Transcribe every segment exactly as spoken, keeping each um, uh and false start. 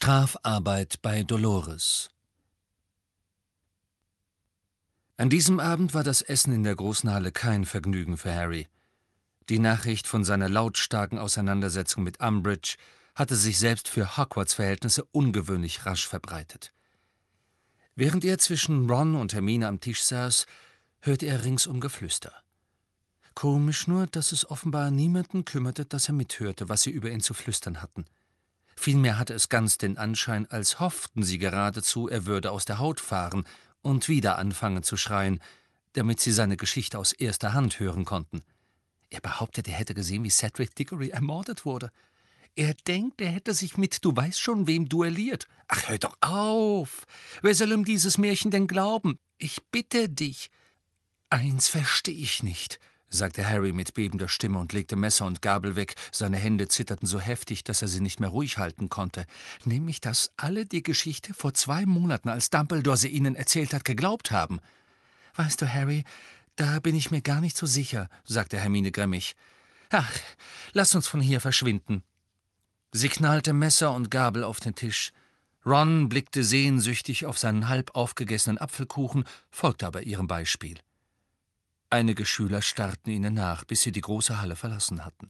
Strafarbeit bei Dolores. An diesem Abend war das Essen in der großen Halle kein Vergnügen für Harry. Die Nachricht von seiner lautstarken Auseinandersetzung mit Umbridge hatte sich selbst für Hogwarts-Verhältnisse ungewöhnlich rasch verbreitet. Während er zwischen Ron und Hermine am Tisch saß, hörte er ringsum Geflüster. Komisch nur, dass es offenbar niemanden kümmerte, dass er mithörte, was sie über ihn zu flüstern hatten. Vielmehr hatte es ganz den Anschein, als hofften sie geradezu, er würde aus der Haut fahren und wieder anfangen zu schreien, damit sie seine Geschichte aus erster Hand hören konnten. Er behauptet, er hätte gesehen, wie Cedric Diggory ermordet wurde. Er denkt, er hätte sich mit du weißt schon wem duelliert. Ach, hör doch auf! Wer soll ihm dieses Märchen denn glauben? Ich bitte dich. Eins verstehe ich nicht, sagte Harry mit bebender Stimme und legte Messer und Gabel weg. Seine Hände zitterten so heftig, dass er sie nicht mehr ruhig halten konnte. Nämlich, dass alle die Geschichte vor zwei Monaten, als Dumbledore sie ihnen erzählt hat, geglaubt haben. Weißt du, Harry, da bin ich mir gar nicht so sicher, sagte Hermine grimmig. Ach, lass uns von hier verschwinden. Sie knallte Messer und Gabel auf den Tisch. Ron blickte sehnsüchtig auf seinen halb aufgegessenen Apfelkuchen, folgte aber ihrem Beispiel. Einige Schüler starrten ihnen nach, bis sie die große Halle verlassen hatten.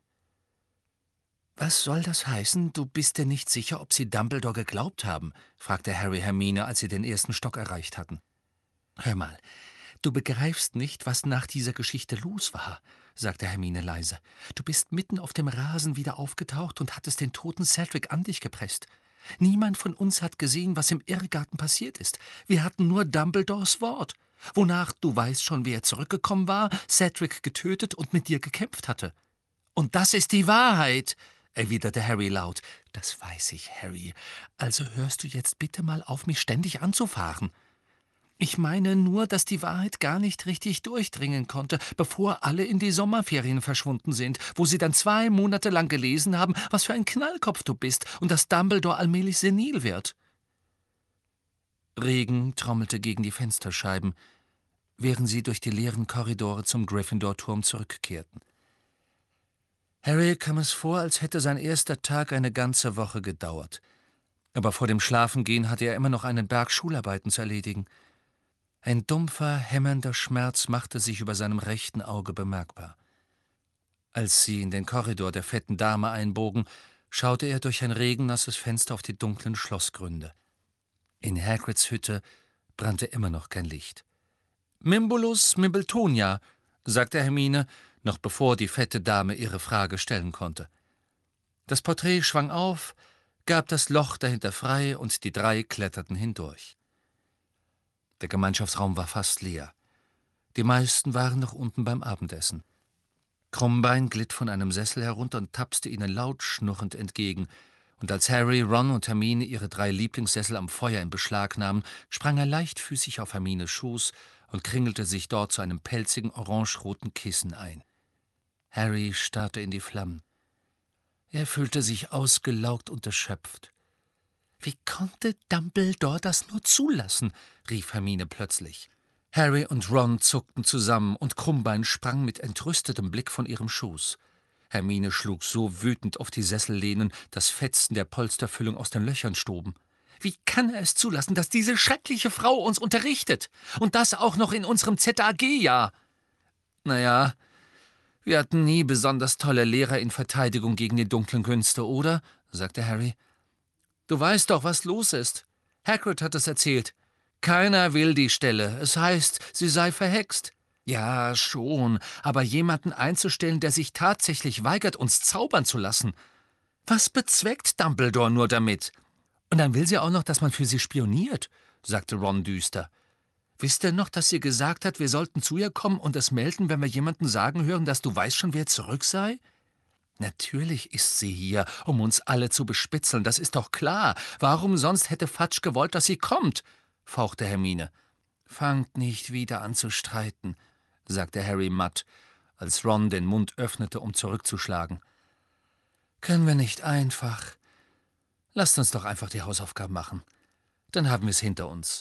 »Was soll das heißen? Du bist dir nicht sicher, ob sie Dumbledore geglaubt haben?« fragte Harry Hermine, als sie den ersten Stock erreicht hatten. »Hör mal, du begreifst nicht, was nach dieser Geschichte los war«, sagte Hermine leise. »Du bist mitten auf dem Rasen wieder aufgetaucht und hattest den toten Cedric an dich gepresst. Niemand von uns hat gesehen, was im Irrgarten passiert ist. Wir hatten nur Dumbledores Wort, wonach, du weißt schon, wer zurückgekommen war, Cedric getötet und mit dir gekämpft hatte.« »Und das ist die Wahrheit«, erwiderte Harry laut. »Das weiß ich, Harry. Also hörst du jetzt bitte mal auf, mich ständig anzufahren. Ich meine nur, dass die Wahrheit gar nicht richtig durchdringen konnte, bevor alle in die Sommerferien verschwunden sind, wo sie dann zwei Monate lang gelesen haben, was für ein Knallkopf du bist und dass Dumbledore allmählich senil wird.« Regen trommelte gegen die Fensterscheiben, während sie durch die leeren Korridore zum Gryffindor-Turm zurückkehrten. Harry kam es vor, als hätte sein erster Tag eine ganze Woche gedauert. Aber vor dem Schlafengehen hatte er immer noch einen Berg Schularbeiten zu erledigen. Ein dumpfer, hämmernder Schmerz machte sich über seinem rechten Auge bemerkbar. Als sie in den Korridor der fetten Dame einbogen, schaute er durch ein regennasses Fenster auf die dunklen Schlossgründe. In Hagrids Hütte brannte immer noch kein Licht. »Mimbulus Mimbletonia«, sagte Hermine, noch bevor die fette Dame ihre Frage stellen konnte. Das Porträt schwang auf, gab das Loch dahinter frei und die drei kletterten hindurch. Der Gemeinschaftsraum war fast leer. Die meisten waren noch unten beim Abendessen. Krummbein glitt von einem Sessel herunter und tapste ihnen laut schnurrend entgegen, und als Harry, Ron und Hermine ihre drei Lieblingssessel am Feuer in Beschlag nahmen, sprang er leichtfüßig auf Hermines Schoß und kringelte sich dort zu einem pelzigen, orangeroten Kissen ein. Harry starrte in die Flammen. Er fühlte sich ausgelaugt und erschöpft. »Wie konnte Dumbledore das nur zulassen?« rief Hermine plötzlich. Harry und Ron zuckten zusammen, und Krummbein sprang mit entrüstetem Blick von ihrem Schoß. Hermine schlug so wütend auf die Sessellehnen, dass Fetzen der Polsterfüllung aus den Löchern stoben. »Wie kann er es zulassen, dass diese schreckliche Frau uns unterrichtet? Und das auch noch in unserem Z A G-Jahr?« »Naja, wir hatten nie besonders tolle Lehrer in Verteidigung gegen die dunklen Künste, oder?« sagte Harry. »Du weißt doch, was los ist. Hagrid hat es erzählt. Keiner will die Stelle. Es heißt, sie sei verhext.« »Ja, schon, aber jemanden einzustellen, der sich tatsächlich weigert, uns zaubern zu lassen. Was bezweckt Dumbledore nur damit? Und dann will sie auch noch, dass man für sie spioniert«, sagte Ron düster. »Wisst ihr noch, dass sie gesagt hat, wir sollten zu ihr kommen und es melden, wenn wir jemanden sagen hören, dass du weißt schon, wer zurück sei? Natürlich ist sie hier, um uns alle zu bespitzeln, das ist doch klar. Warum sonst hätte Fudge gewollt, dass sie kommt?« fauchte Hermine. »Fangt nicht wieder an zu streiten«, sagte Harry matt, als Ron den Mund öffnete, um zurückzuschlagen. »Können wir nicht einfach? Lasst uns doch einfach die Hausaufgaben machen. Dann haben wir es hinter uns.«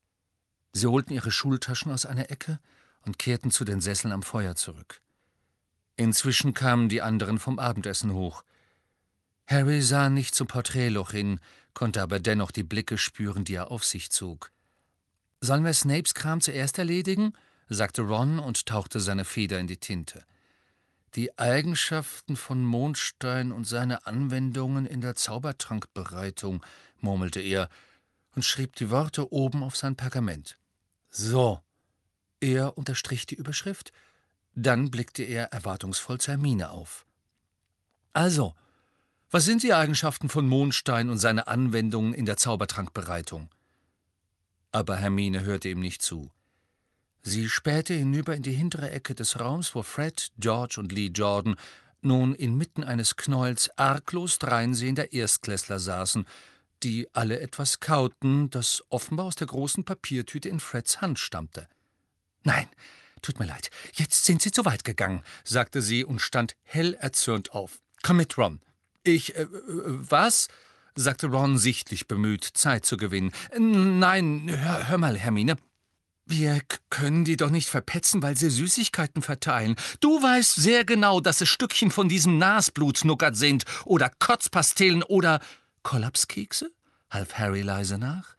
Sie holten ihre Schultaschen aus einer Ecke und kehrten zu den Sesseln am Feuer zurück. Inzwischen kamen die anderen vom Abendessen hoch. Harry sah nicht zum Porträtloch hin, konnte aber dennoch die Blicke spüren, die er auf sich zog. »Sollen wir Snapes Kram zuerst erledigen?« sagte Ron und tauchte seine Feder in die Tinte. »Die Eigenschaften von Mondstein und seine Anwendungen in der Zaubertrankbereitung«, murmelte er und schrieb die Worte oben auf sein Pergament. »So.« Er unterstrich die Überschrift. Dann blickte er erwartungsvoll zu Hermine auf. »Also, was sind die Eigenschaften von Mondstein und seine Anwendungen in der Zaubertrankbereitung?« Aber Hermine hörte ihm nicht zu. Sie spähte hinüber in die hintere Ecke des Raums, wo Fred, George und Lee Jordan nun inmitten eines Knäuels arglos dreinsehender Erstklässler saßen, die alle etwas kauten, das offenbar aus der großen Papiertüte in Freds Hand stammte. »Nein, tut mir leid, jetzt sind Sie zu weit gegangen«, sagte sie und stand hell erzürnt auf. »Komm mit, Ron.« »Ich, äh, was?« sagte Ron, sichtlich bemüht, Zeit zu gewinnen. »Nein, hör, hör mal, Hermine. Wir können die doch nicht verpetzen, weil sie Süßigkeiten verteilen. Du weißt sehr genau, dass es Stückchen von diesem Nasblut-Nougat sind oder Kotzpastillen oder Kollapskekse?« half Harry leise nach.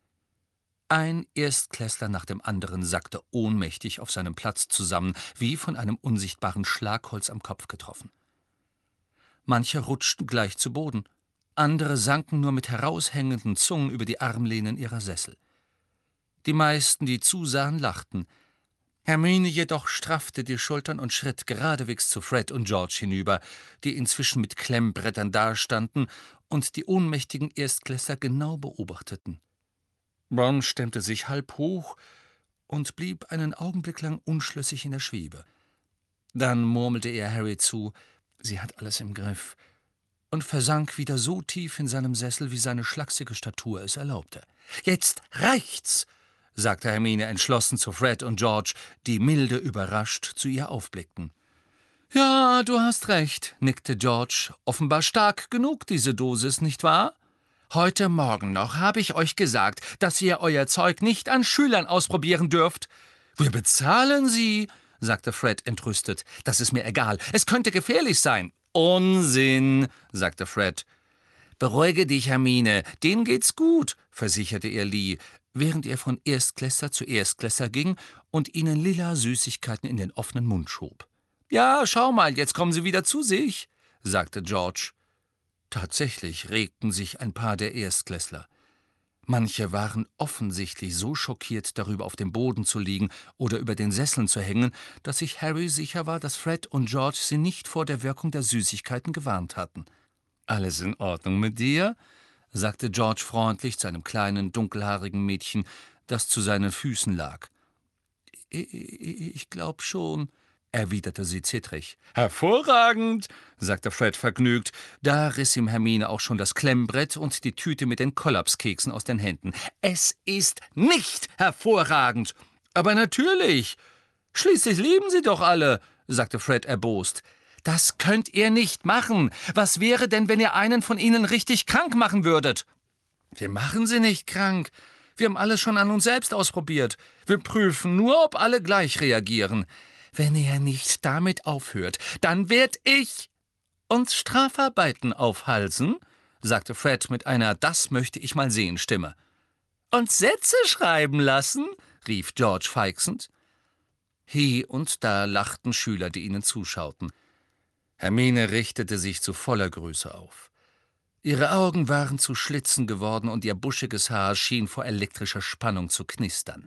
Ein Erstklässler nach dem anderen sackte ohnmächtig auf seinem Platz zusammen, wie von einem unsichtbaren Schlagholz am Kopf getroffen. Manche rutschten gleich zu Boden, andere sanken nur mit heraushängenden Zungen über die Armlehnen ihrer Sessel. Die meisten, die zusahen, lachten. Hermine jedoch straffte die Schultern und schritt geradewegs zu Fred und George hinüber, die inzwischen mit Klemmbrettern dastanden und die ohnmächtigen Erstklässler genau beobachteten. Ron stemmte sich halb hoch und blieb einen Augenblick lang unschlüssig in der Schwebe. Dann murmelte er Harry zu, sie hat alles im Griff, und versank wieder so tief in seinem Sessel, wie seine schlachsige Statur es erlaubte. »Jetzt reicht's«, sagte Hermine entschlossen zu Fred und George, die milde überrascht zu ihr aufblickten. »Ja, du hast recht«, nickte George, »offenbar stark genug, diese Dosis, nicht wahr? Heute Morgen noch habe ich euch gesagt, dass ihr euer Zeug nicht an Schülern ausprobieren dürft.« »Wir bezahlen sie«, sagte Fred entrüstet. »Das ist mir egal. Es könnte gefährlich sein.« »Unsinn«, sagte Fred. »Beruhige dich, Hermine, denen geht's gut«, versicherte er Lee, während er von Erstklässler zu Erstklässler ging und ihnen lila Süßigkeiten in den offenen Mund schob. »Ja, schau mal, jetzt kommen sie wieder zu sich«, sagte George. Tatsächlich regten sich ein paar der Erstklässler. Manche waren offensichtlich so schockiert darüber, auf dem Boden zu liegen oder über den Sesseln zu hängen, dass sich Harry sicher war, dass Fred und George sie nicht vor der Wirkung der Süßigkeiten gewarnt hatten. »Alles in Ordnung mit dir?« sagte George freundlich zu einem kleinen, dunkelhaarigen Mädchen, das zu seinen Füßen lag. »Ich, ich glaub schon«, erwiderte sie zittrig. »Hervorragend«, sagte Fred vergnügt. Da riss ihm Hermine auch schon das Klemmbrett und die Tüte mit den Kollapskeksen aus den Händen. »Es ist nicht hervorragend!« »Aber natürlich! Schließlich lieben sie doch alle«, sagte Fred erbost. »Das könnt ihr nicht machen. Was wäre denn, wenn ihr einen von ihnen richtig krank machen würdet?« »Wir machen sie nicht krank. Wir haben alles schon an uns selbst ausprobiert. Wir prüfen nur, ob alle gleich reagieren. Wenn ihr nicht damit aufhört, dann werd ich uns Strafarbeiten aufhalsen«, sagte Fred mit einer »Das möchte ich mal sehen« Stimme. »Und Sätze schreiben lassen«, rief George feixend. Hie und da lachten Schüler, die ihnen zuschauten. Hermine richtete sich zu voller Größe auf. Ihre Augen waren zu Schlitzen geworden und ihr buschiges Haar schien vor elektrischer Spannung zu knistern.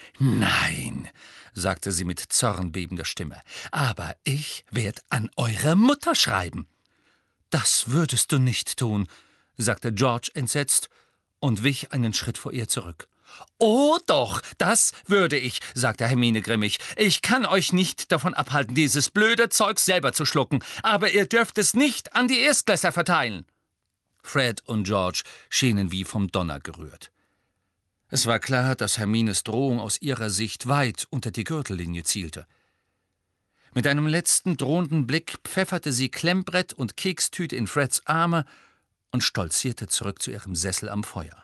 »Nein«, sagte sie mit zornbebender Stimme, »aber ich werd an eure Mutter schreiben.« »Das würdest du nicht tun«, sagte George entsetzt und wich einen Schritt vor ihr zurück. »Oh doch, das würde ich«, sagte Hermine grimmig. »Ich kann euch nicht davon abhalten, dieses blöde Zeug selber zu schlucken, aber ihr dürft es nicht an die Erstklässler verteilen.« Fred und George schienen wie vom Donner gerührt. Es war klar, dass Hermines Drohung aus ihrer Sicht weit unter die Gürtellinie zielte. Mit einem letzten drohenden Blick pfefferte sie Klemmbrett und Kekstüte in Freds Arme und stolzierte zurück zu ihrem Sessel am Feuer.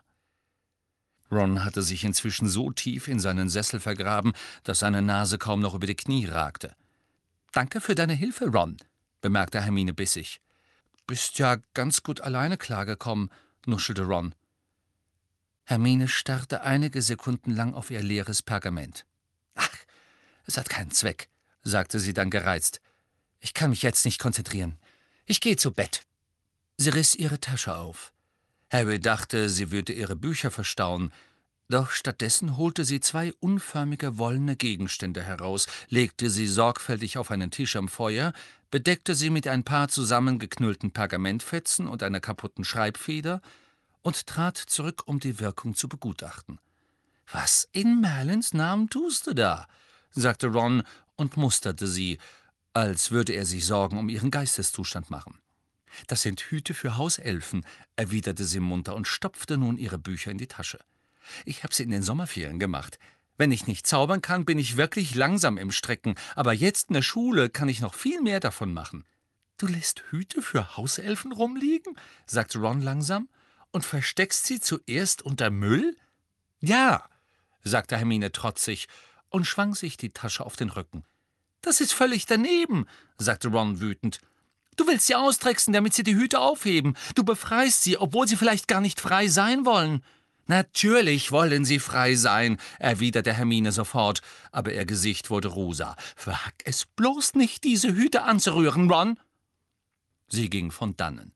Ron hatte sich inzwischen so tief in seinen Sessel vergraben, dass seine Nase kaum noch über die Knie ragte. »Danke für deine Hilfe, Ron«, bemerkte Hermine bissig. »Bist ja ganz gut alleine klargekommen«, nuschelte Ron. Hermine starrte einige Sekunden lang auf ihr leeres Pergament. »Ach, es hat keinen Zweck«, sagte sie dann gereizt. »Ich kann mich jetzt nicht konzentrieren. Ich gehe zu Bett.« Sie riss ihre Tasche auf. Harry dachte, sie würde ihre Bücher verstauen, doch stattdessen holte sie zwei unförmige wollene Gegenstände heraus, legte sie sorgfältig auf einen Tisch am Feuer, bedeckte sie mit ein paar zusammengeknüllten Pergamentfetzen und einer kaputten Schreibfeder und trat zurück, um die Wirkung zu begutachten. »Was in Merlins Namen tust du da?« sagte Ron und musterte sie, als würde er sich Sorgen um ihren Geisteszustand machen. »Das sind Hüte für Hauselfen«, erwiderte sie munter und stopfte nun ihre Bücher in die Tasche. »Ich habe sie in den Sommerferien gemacht. Wenn ich nicht zaubern kann, bin ich wirklich langsam im Stricken, aber jetzt in der Schule kann ich noch viel mehr davon machen.« »Du lässt Hüte für Hauselfen rumliegen?« sagte Ron langsam. »Und versteckst sie zuerst unter Müll?« »Ja«, sagte Hermine trotzig und schwang sich die Tasche auf den Rücken. »Das ist völlig daneben«, sagte Ron wütend. »Du willst sie austricksen, damit sie die Hüte aufheben. Du befreist sie, obwohl sie vielleicht gar nicht frei sein wollen.« »Natürlich wollen sie frei sein«, erwiderte Hermine sofort, aber ihr Gesicht wurde rosa. »Wag es bloß nicht, diese Hüte anzurühren, Ron!« Sie ging von dannen.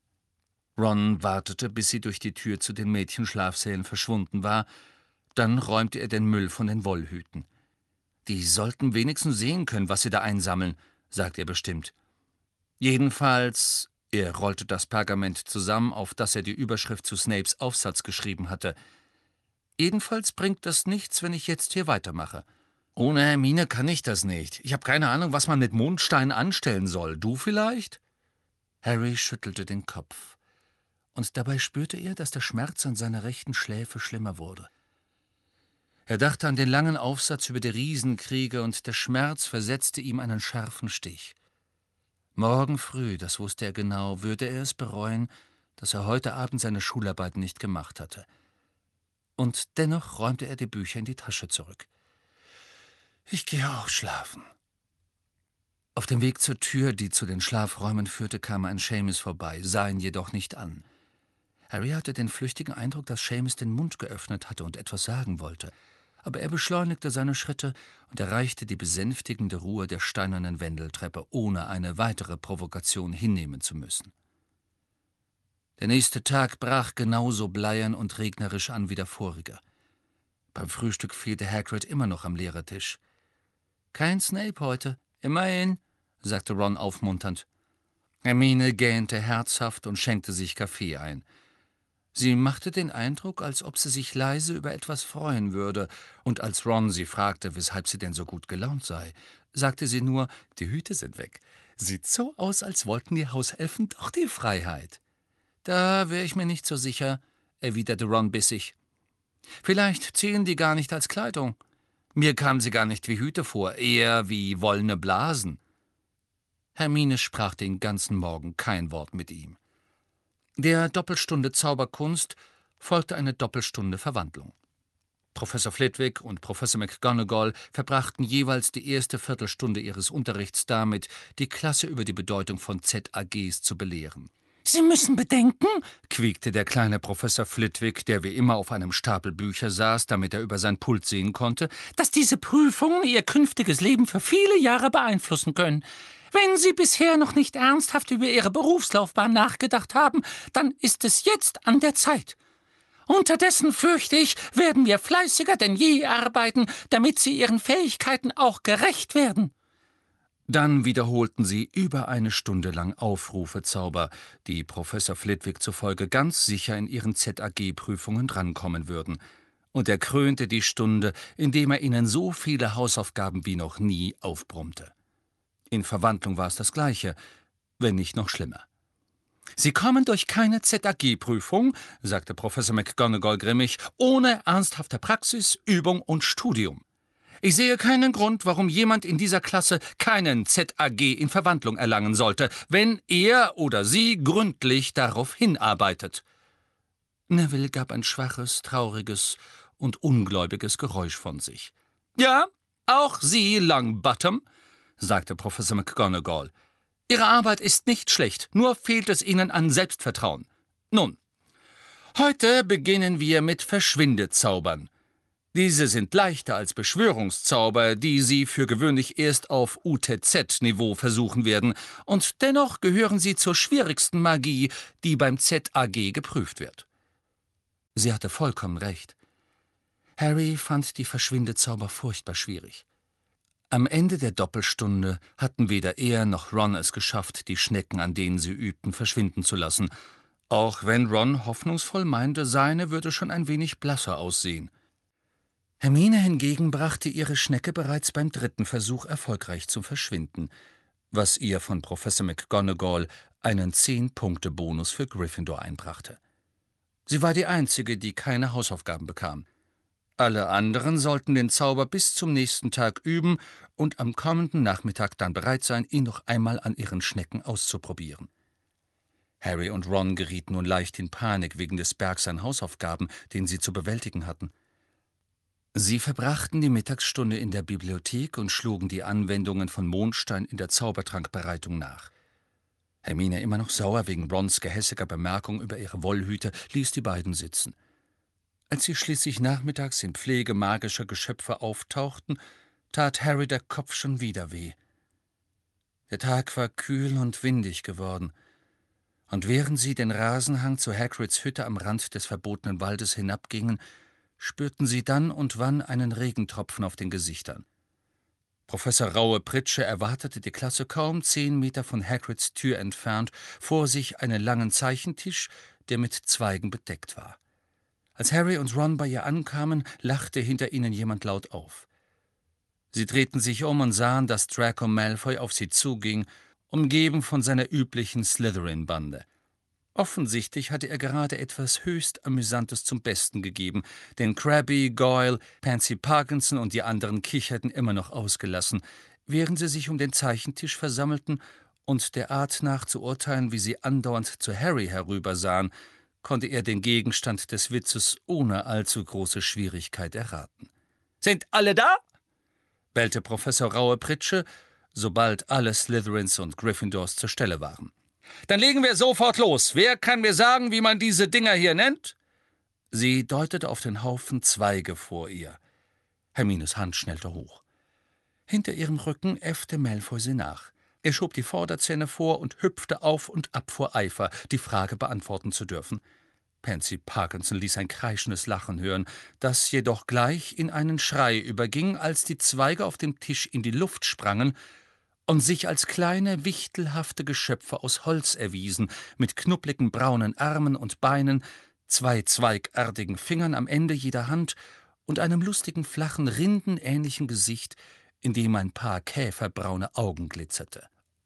Ron wartete, bis sie durch die Tür zu den Mädchenschlafsälen verschwunden war. Dann räumte er den Müll von den Wollhüten. »Die sollten wenigstens sehen können, was sie da einsammeln«, sagte er bestimmt. Jedenfalls, er rollte das Pergament zusammen, auf das er die Überschrift zu Snapes Aufsatz geschrieben hatte. »Jedenfalls bringt das nichts, wenn ich jetzt hier weitermache. Ohne Hermine kann ich das nicht. Ich habe keine Ahnung, was man mit Mondstein anstellen soll. Du vielleicht?« Harry schüttelte den Kopf. Und dabei spürte er, dass der Schmerz an seiner rechten Schläfe schlimmer wurde. Er dachte an den langen Aufsatz über die Riesenkriege, und der Schmerz versetzte ihm einen scharfen Stich. Morgen früh, das wusste er genau, würde er es bereuen, dass er heute Abend seine Schularbeit nicht gemacht hatte. Und dennoch räumte er die Bücher in die Tasche zurück. »Ich gehe auch schlafen.« Auf dem Weg zur Tür, die zu den Schlafräumen führte, kam ein Seamus vorbei, sah ihn jedoch nicht an. Harry hatte den flüchtigen Eindruck, dass Seamus den Mund geöffnet hatte und etwas sagen wollte. Aber er beschleunigte seine Schritte und erreichte die besänftigende Ruhe der steinernen Wendeltreppe, ohne eine weitere Provokation hinnehmen zu müssen. Der nächste Tag brach genauso bleiern und regnerisch an wie der vorige. Beim Frühstück fehlte Hagrid immer noch am Lehrertisch. »Kein Snape heute, immerhin«, sagte Ron aufmunternd. Hermine gähnte herzhaft und schenkte sich Kaffee ein. Sie machte den Eindruck, als ob sie sich leise über etwas freuen würde, und als Ron sie fragte, weshalb sie denn so gut gelaunt sei, sagte sie nur, die Hüte sind weg. Sieht so aus, als wollten die Hauselfen doch die Freiheit. »Da wäre ich mir nicht so sicher«, erwiderte Ron bissig. »Vielleicht zählen die gar nicht als Kleidung. Mir kamen sie gar nicht wie Hüte vor, eher wie wollene Blasen.« Hermine sprach den ganzen Morgen kein Wort mit ihm. Der Doppelstunde Zauberkunst folgte eine Doppelstunde Verwandlung. Professor Flitwick und Professor McGonagall verbrachten jeweils die erste Viertelstunde ihres Unterrichts damit, die Klasse über die Bedeutung von Z A Gs zu belehren. »Sie müssen bedenken«, quiekte der kleine Professor Flitwick, der wie immer auf einem Stapel Bücher saß, damit er über sein Pult sehen konnte, »dass diese Prüfungen Ihr künftiges Leben für viele Jahre beeinflussen können. Wenn Sie bisher noch nicht ernsthaft über Ihre Berufslaufbahn nachgedacht haben, dann ist es jetzt an der Zeit. Unterdessen, fürchte ich, werden wir fleißiger denn je arbeiten, damit Sie Ihren Fähigkeiten auch gerecht werden.« Dann wiederholten sie über eine Stunde lang Aufrufezauber, die Professor Flitwick zufolge ganz sicher in ihren Z A G-Prüfungen drankommen würden. Und er krönte die Stunde, indem er ihnen so viele Hausaufgaben wie noch nie aufbrummte. In Verwandlung war es das Gleiche, wenn nicht noch schlimmer. »Sie kommen durch keine Z A G-Prüfung«, sagte Professor McGonagall grimmig, »ohne ernsthafte Praxis, Übung und Studium. Ich sehe keinen Grund, warum jemand in dieser Klasse keinen Z A G in Verwandlung erlangen sollte, wenn er oder sie gründlich darauf hinarbeitet.« Neville gab ein schwaches, trauriges und ungläubiges Geräusch von sich. »Ja, auch Sie, Longbottom«, sagte Professor McGonagall. »Ihre Arbeit ist nicht schlecht, nur fehlt es Ihnen an Selbstvertrauen. Nun, Heute beginnen wir mit Verschwindezaubern. Diese sind leichter als Beschwörungszauber, die Sie für gewöhnlich erst auf U T Z-Niveau versuchen werden, und dennoch gehören sie zur schwierigsten Magie, die beim Z A G geprüft wird. Sie hatte vollkommen recht. Harry fand die Verschwindezauber furchtbar schwierig. Am Ende der Doppelstunde hatten weder er noch Ron es geschafft, die Schnecken, an denen sie übten, verschwinden zu lassen, auch wenn Ron hoffnungsvoll meinte, seine würde schon ein wenig blasser aussehen. Hermine hingegen brachte ihre Schnecke bereits beim dritten Versuch erfolgreich zum Verschwinden, was ihr von Professor McGonagall einen Zehn-Punkte-Bonus für Gryffindor einbrachte. Sie war die Einzige, die keine Hausaufgaben bekam. Alle anderen sollten den Zauber bis zum nächsten Tag üben und am kommenden Nachmittag dann bereit sein, ihn noch einmal an ihren Schnecken auszuprobieren. Harry und Ron gerieten nun leicht in Panik wegen des Bergs an Hausaufgaben, den sie zu bewältigen hatten. Sie verbrachten die Mittagsstunde in der Bibliothek und schlugen die Anwendungen von Mondstein in der Zaubertrankbereitung nach. Hermine, immer noch sauer wegen Rons gehässiger Bemerkung über ihre Wollhüte, ließ die beiden sitzen. Als sie schließlich nachmittags in Pflege magischer Geschöpfe auftauchten, tat Harry der Kopf schon wieder weh. Der Tag war kühl und windig geworden, und während sie den Rasenhang zu Hagrids Hütte am Rand des verbotenen Waldes hinabgingen, spürten sie dann und wann einen Regentropfen auf den Gesichtern. Professor Raue-Pritsche erwartete die Klasse kaum zehn Meter von Hagrids Tür entfernt, vor sich einen langen Zeichentisch, der mit Zweigen bedeckt war. Als Harry und Ron bei ihr ankamen, lachte hinter ihnen jemand laut auf. Sie drehten sich um und sahen, dass Draco Malfoy auf sie zuging, umgeben von seiner üblichen Slytherin-Bande. Offensichtlich hatte er gerade etwas höchst Amüsantes zum Besten gegeben, denn Crabbe, Goyle, Pansy Parkinson und die anderen kicherten immer noch ausgelassen, während sie sich um den Zeichentisch versammelten, und der Art nach zu urteilen, wie sie andauernd zu Harry herübersahen, konnte er den Gegenstand des Witzes ohne allzu große Schwierigkeit erraten. »Sind alle da?« bellte Professor Raue-Pritsche, sobald alle Slytherins und Gryffindors zur Stelle waren. »Dann legen wir sofort los. Wer kann mir sagen, wie man diese Dinger hier nennt?« Sie deutete auf den Haufen Zweige vor ihr. Hermines Hand schnellte hoch. Hinter ihrem Rücken äffte Malfoy sie nach. Er schob die Vorderzähne vor und hüpfte auf und ab vor Eifer, die Frage beantworten zu dürfen. Pansy Parkinson ließ ein kreischendes Lachen hören, das jedoch gleich in einen Schrei überging, als die Zweige auf dem Tisch in die Luft sprangen und sich als kleine, wichtelhafte Geschöpfe aus Holz erwiesen, mit knubbligen braunen Armen und Beinen, zwei zweigartigen Fingern am Ende jeder Hand und einem lustigen, flachen, rindenähnlichen Gesicht, in dem ein paar käferbraune Augen glitzerte.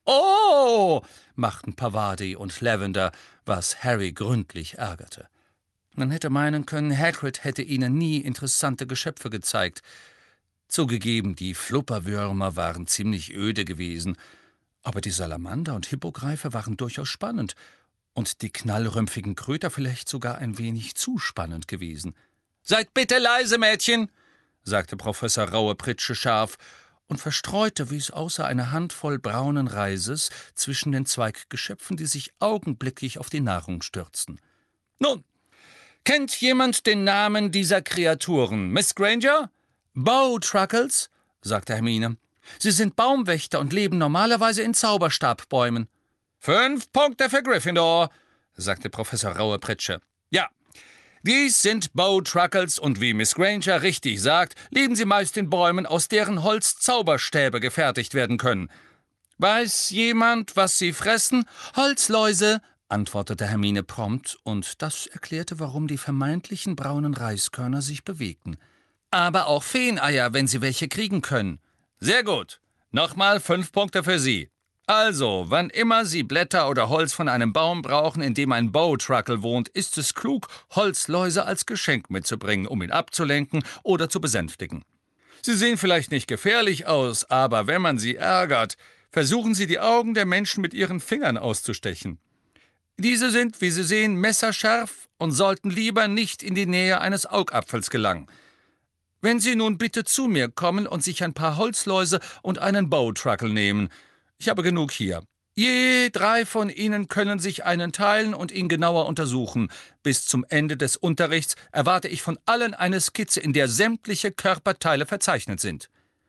»Oh!« machten Pavati und Lavender, was Harry gründlich ärgerte. Man hätte meinen können, Hagrid hätte ihnen nie interessante Geschöpfe gezeigt. Zugegeben, die Flupperwürmer waren ziemlich öde gewesen, aber die Salamander und Hippogreife waren durchaus spannend und die knallrümpfigen Kröter vielleicht sogar ein wenig zu spannend gewesen. »Seid bitte leise, Mädchen«, sagte Professor Raue-Pritsche scharf und verstreute, wie es aussah, eine Handvoll braunen Reises zwischen den Zweiggeschöpfen, die sich augenblicklich auf die Nahrung stürzten. »Nun, kennt jemand den Namen dieser Kreaturen? Miss Granger?« »Bowtruckles«, sagte Hermine. »Sie sind Baumwächter und leben normalerweise in Zauberstabbäumen.« »Fünf Punkte für Gryffindor«, sagte Professor Raue-Pritsche. »Ja, dies sind Bowtruckles und wie Miss Granger richtig sagt, leben sie meist in Bäumen, aus deren Holz Zauberstäbe gefertigt werden können. Weiß jemand, was sie fressen?« »Holzläuse«, antwortete Hermine prompt, und das erklärte, warum die vermeintlichen braunen Reiskörner sich bewegten. »Aber auch Feeneier, wenn sie welche kriegen können.« »Sehr gut. Nochmal fünf Punkte für Sie. Also, wann immer Sie Blätter oder Holz von einem Baum brauchen, in dem ein Bowtruckle wohnt, ist es klug, Holzläuse als Geschenk mitzubringen, um ihn abzulenken oder zu besänftigen. Sie sehen vielleicht nicht gefährlich aus, aber wenn man sie ärgert, versuchen sie die Augen der Menschen mit ihren Fingern auszustechen. Diese sind, wie Sie sehen, messerscharf und sollten lieber nicht in die Nähe eines Augapfels gelangen. Wenn Sie nun bitte zu mir kommen und sich ein paar Holzläuse und einen Bowtruckle nehmen. Ich habe genug hier. Je drei von Ihnen können sich einen teilen und ihn genauer untersuchen. Bis zum Ende des Unterrichts erwarte ich von allen eine Skizze, in der sämtliche Körperteile verzeichnet sind.«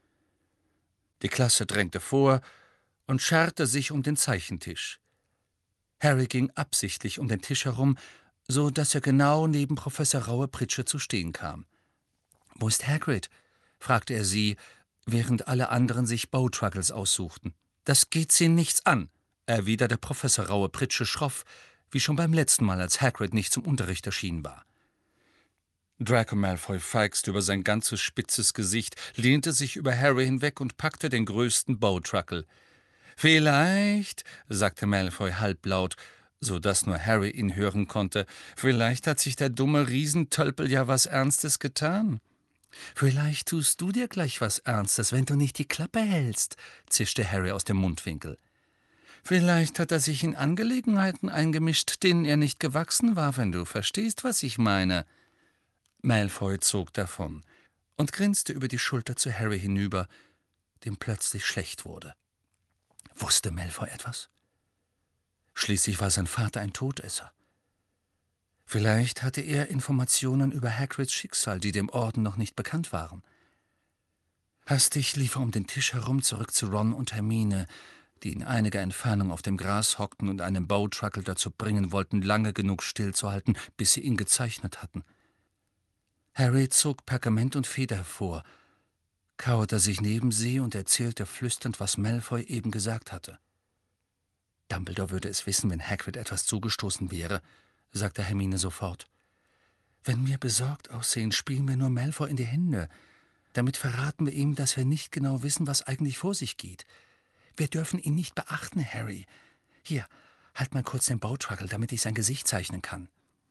Die Klasse drängte vor und scharte sich um den Zeichentisch. Harry ging absichtlich um den Tisch herum, so dass er genau neben Professor Raue-Pritsche zu stehen kam. »Wo ist Hagrid?« fragte er sie, während alle anderen sich Bowtruckles aussuchten. »Das geht Sie nichts an«, erwiderte Professor Raue-Pritsche schroff, wie schon beim letzten Mal, als Hagrid nicht zum Unterricht erschienen war. Draco Malfoy feixte über sein ganzes spitzes Gesicht, lehnte sich über Harry hinweg und packte den größten Bowtruckle. »Vielleicht«, sagte Malfoy halblaut, so dass nur Harry ihn hören konnte, »vielleicht hat sich der dumme Riesentölpel ja was Ernstes getan.« »Vielleicht tust du dir gleich was Ernstes, wenn du nicht die Klappe hältst«, zischte Harry aus dem Mundwinkel. »Vielleicht hat er sich in Angelegenheiten eingemischt, denen er nicht gewachsen war, wenn du verstehst, was ich meine.« Malfoy zog davon und grinste über die Schulter zu Harry hinüber, dem plötzlich schlecht wurde. Wusste Malfoy etwas? Schließlich war sein Vater ein Todesser. Vielleicht hatte er Informationen über Hagrids Schicksal, die dem Orden noch nicht bekannt waren. Hastig lief er um den Tisch herum zurück zu Ron und Hermine, die in einiger Entfernung auf dem Gras hockten und einen Bowtruckle dazu bringen wollten, lange genug stillzuhalten, bis sie ihn gezeichnet hatten. Harry zog Pergament und Feder hervor, kauerte sich neben sie und erzählte flüsternd, was Malfoy eben gesagt hatte. »Dumbledore würde es wissen, wenn Hagrid etwas zugestoßen wäre«, sagte Hermine sofort. »Wenn wir besorgt aussehen, spielen wir nur Malfoy in die Hände. Damit verraten wir ihm, dass wir nicht genau wissen, was eigentlich vor sich geht. Wir dürfen ihn nicht beachten, Harry. Hier, halt mal kurz den Bowtruckle, damit ich sein Gesicht zeichnen kann.«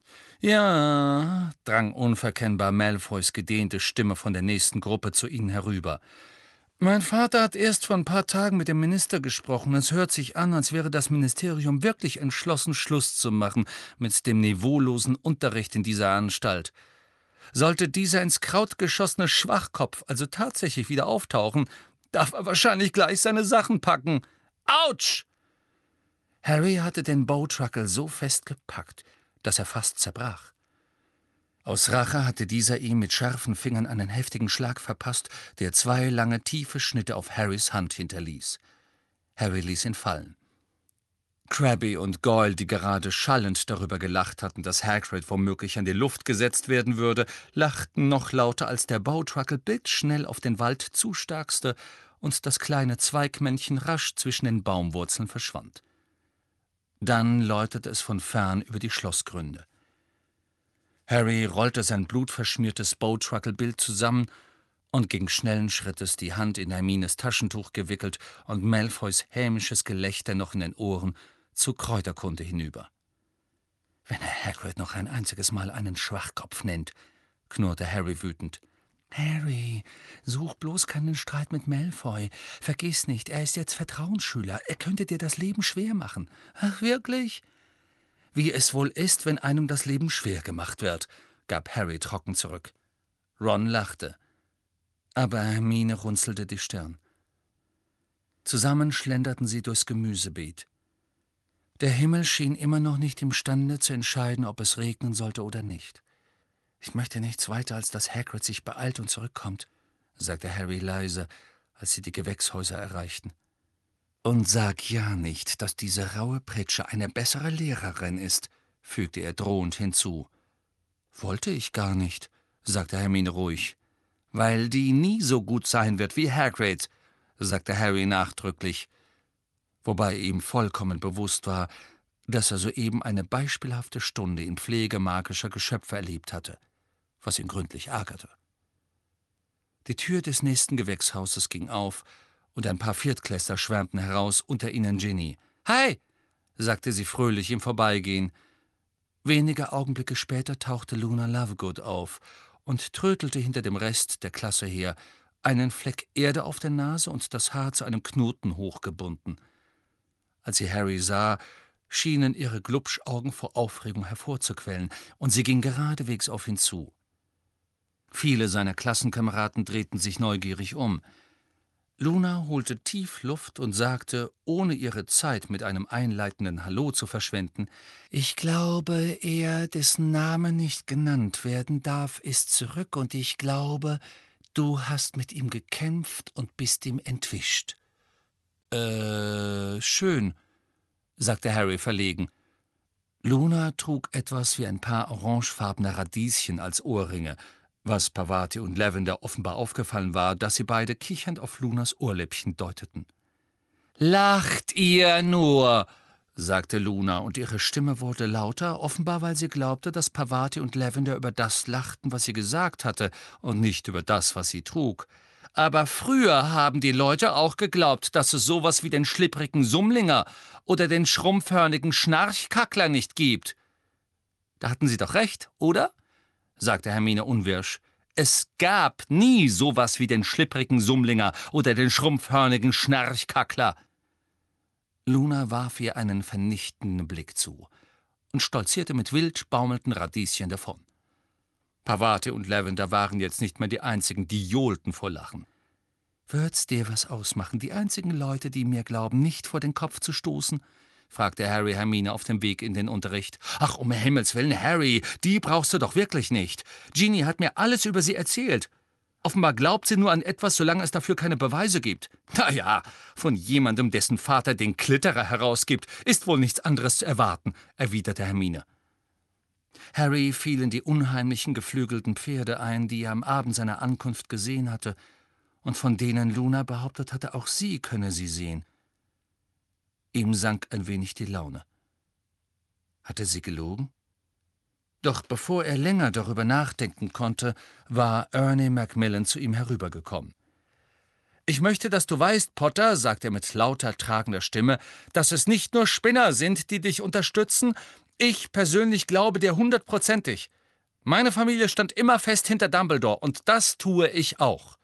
»Ja«, drang unverkennbar Malfoys gedehnte Stimme von der nächsten Gruppe zu ihnen herüber. »Mein Vater hat erst vor ein paar Tagen mit dem Minister gesprochen. Es hört sich an, als wäre das Ministerium wirklich entschlossen, Schluss zu machen mit dem niveaulosen Unterricht in dieser Anstalt. Sollte dieser ins Kraut geschossene Schwachkopf also tatsächlich wieder auftauchen, darf er wahrscheinlich gleich seine Sachen packen. Autsch!« Harry hatte den Bowtruckle so fest gepackt, dass er fast zerbrach. Aus Rache hatte dieser ihm mit scharfen Fingern einen heftigen Schlag verpasst, der zwei lange, tiefe Schnitte auf Harrys Hand hinterließ. Harry ließ ihn fallen. Crabbe und Goyle, die gerade schallend darüber gelacht hatten, dass Hagrid womöglich an die Luft gesetzt werden würde, lachten noch lauter, als der Bowtruckle blitzschnell auf den Wald zustarkste und das kleine Zweigmännchen rasch zwischen den Baumwurzeln verschwand. Dann läutete es von fern über die Schlossgründe. Harry rollte sein blutverschmiertes Bowtruckle-Bild zusammen und ging schnellen Schrittes, die Hand in Hermines Taschentuch gewickelt und Malfoys hämisches Gelächter noch in den Ohren, zur Kräuterkunde hinüber. »Wenn er Hagrid noch ein einziges Mal einen Schwachkopf nennt«, knurrte Harry wütend. »Harry, such bloß keinen Streit mit Malfoy. Vergiss nicht, er ist jetzt Vertrauensschüler. Er könnte dir das Leben schwer machen.« »Ach, wirklich?« »Wie es wohl ist, wenn einem das Leben schwer gemacht wird«, gab Harry trocken zurück. Ron lachte, aber Hermine runzelte die Stirn. Zusammen schlenderten sie durchs Gemüsebeet. Der Himmel schien immer noch nicht imstande zu entscheiden, ob es regnen sollte oder nicht. »Ich möchte nichts weiter, als dass Hagrid sich beeilt und zurückkommt«, sagte Harry leise, als sie die Gewächshäuser erreichten. »Und sag ja nicht, dass diese raue Pritsche eine bessere Lehrerin ist«, fügte er drohend hinzu. »Wollte ich gar nicht«, sagte Hermine ruhig. »Weil die nie so gut sein wird wie Hagrid«, sagte Harry nachdrücklich, wobei ihm vollkommen bewusst war, dass er soeben eine beispielhafte Stunde in Pflege magischer Geschöpfe erlebt hatte, was ihn gründlich ärgerte. Die Tür des nächsten Gewächshauses ging auf, und ein paar Viertklässler schwärmten heraus, unter ihnen Ginny. »Hi«, sagte sie fröhlich im Vorbeigehen. Wenige Augenblicke später tauchte Luna Lovegood auf und trötelte hinter dem Rest der Klasse her, einen Fleck Erde auf der Nase und das Haar zu einem Knoten hochgebunden. Als sie Harry sah, schienen ihre Glubschaugen vor Aufregung hervorzuquellen, und sie ging geradewegs auf ihn zu. Viele seiner Klassenkameraden drehten sich neugierig um. Luna holte tief Luft und sagte, ohne ihre Zeit mit einem einleitenden Hallo zu verschwenden: »Ich glaube, er, dessen Name nicht genannt werden darf, ist zurück, und ich glaube, du hast mit ihm gekämpft und bist ihm entwischt.« »Äh, schön«, sagte Harry verlegen. Luna trug etwas wie ein paar orangefarbener Radieschen als Ohrringe, was Parvati und Lavender offenbar aufgefallen war, dass sie beide kichernd auf Lunas Ohrläppchen deuteten. »Lacht ihr nur«, sagte Luna, und ihre Stimme wurde lauter, offenbar weil sie glaubte, dass Parvati und Lavender über das lachten, was sie gesagt hatte, und nicht über das, was sie trug. »Aber früher haben die Leute auch geglaubt, dass es sowas wie den schlipprigen Summlinger oder den schrumpfhörnigen Schnarchkackler nicht gibt.« »Da hatten Sie doch recht, oder?«, sagte Hermine unwirsch. »Es gab nie sowas wie den schlipprigen Summlinger oder den schrumpfhörnigen Schnarchkackler.« Luna warf ihr einen vernichtenden Blick zu und stolzierte mit wild baumelnden Radieschen davon. Parvati und Lavender waren jetzt nicht mehr die einzigen, die johlten vor Lachen. »Wird's dir was ausmachen, die einzigen Leute, die mir glauben, nicht vor den Kopf zu stoßen?« fragte Harry Hermine auf dem Weg in den Unterricht. »Ach, um Himmels willen, Harry, die brauchst du doch wirklich nicht. Ginny hat mir alles über sie erzählt. Offenbar glaubt sie nur an etwas, solange es dafür keine Beweise gibt. Na ja, von jemandem, dessen Vater den Klitterer herausgibt, ist wohl nichts anderes zu erwarten«, erwiderte Hermine. Harry fielen die unheimlichen geflügelten Pferde ein, die er am Abend seiner Ankunft gesehen hatte und von denen Luna behauptet hatte, auch sie könne sie sehen. Ihm sank ein wenig die Laune. Hatte sie gelogen? Doch bevor er länger darüber nachdenken konnte, war Ernie Macmillan zu ihm herübergekommen. »Ich möchte, dass du weißt, Potter«, sagte er mit lauter, tragender Stimme, »dass es nicht nur Spinner sind, die dich unterstützen. Ich persönlich glaube dir hundertprozentig. Meine Familie stand immer fest hinter Dumbledore, und das tue ich auch.«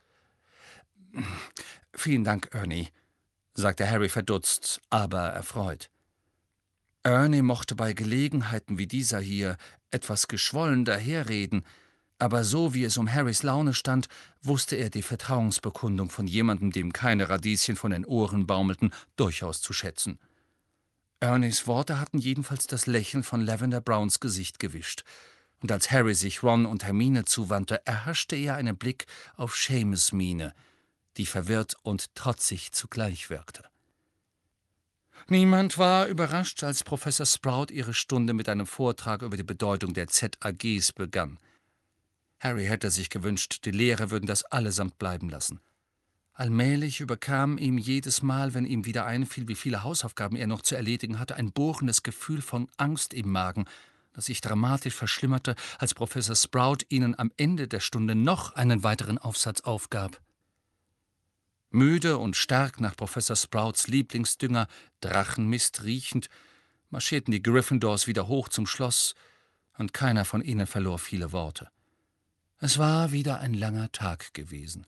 »Vielen Dank, Ernie«, sagte Harry verdutzt, aber erfreut. Ernie mochte bei Gelegenheiten wie dieser hier etwas geschwollen daherreden, aber so wie es um Harrys Laune stand, wusste er die Vertrauensbekundung von jemandem, dem keine Radieschen von den Ohren baumelten, durchaus zu schätzen. Ernies Worte hatten jedenfalls das Lächeln von Lavender Browns Gesicht gewischt, und als Harry sich Ron und Hermine zuwandte, erhaschte er einen Blick auf Seamus' Miene, die verwirrt und trotzig zugleich wirkte. Niemand war überrascht, als Professor Sprout ihre Stunde mit einem Vortrag über die Bedeutung der Z A Gs begann. Harry hätte sich gewünscht, die Lehrer würden das allesamt bleiben lassen. Allmählich überkam ihm jedes Mal, wenn ihm wieder einfiel, wie viele Hausaufgaben er noch zu erledigen hatte, ein bohrendes Gefühl von Angst im Magen, das sich dramatisch verschlimmerte, als Professor Sprout ihnen am Ende der Stunde noch einen weiteren Aufsatz aufgab. Müde und stark nach Professor Sprouts Lieblingsdünger, Drachenmist riechend, marschierten die Gryffindors wieder hoch zum Schloss, und keiner von ihnen verlor viele Worte. Es war wieder ein langer Tag gewesen.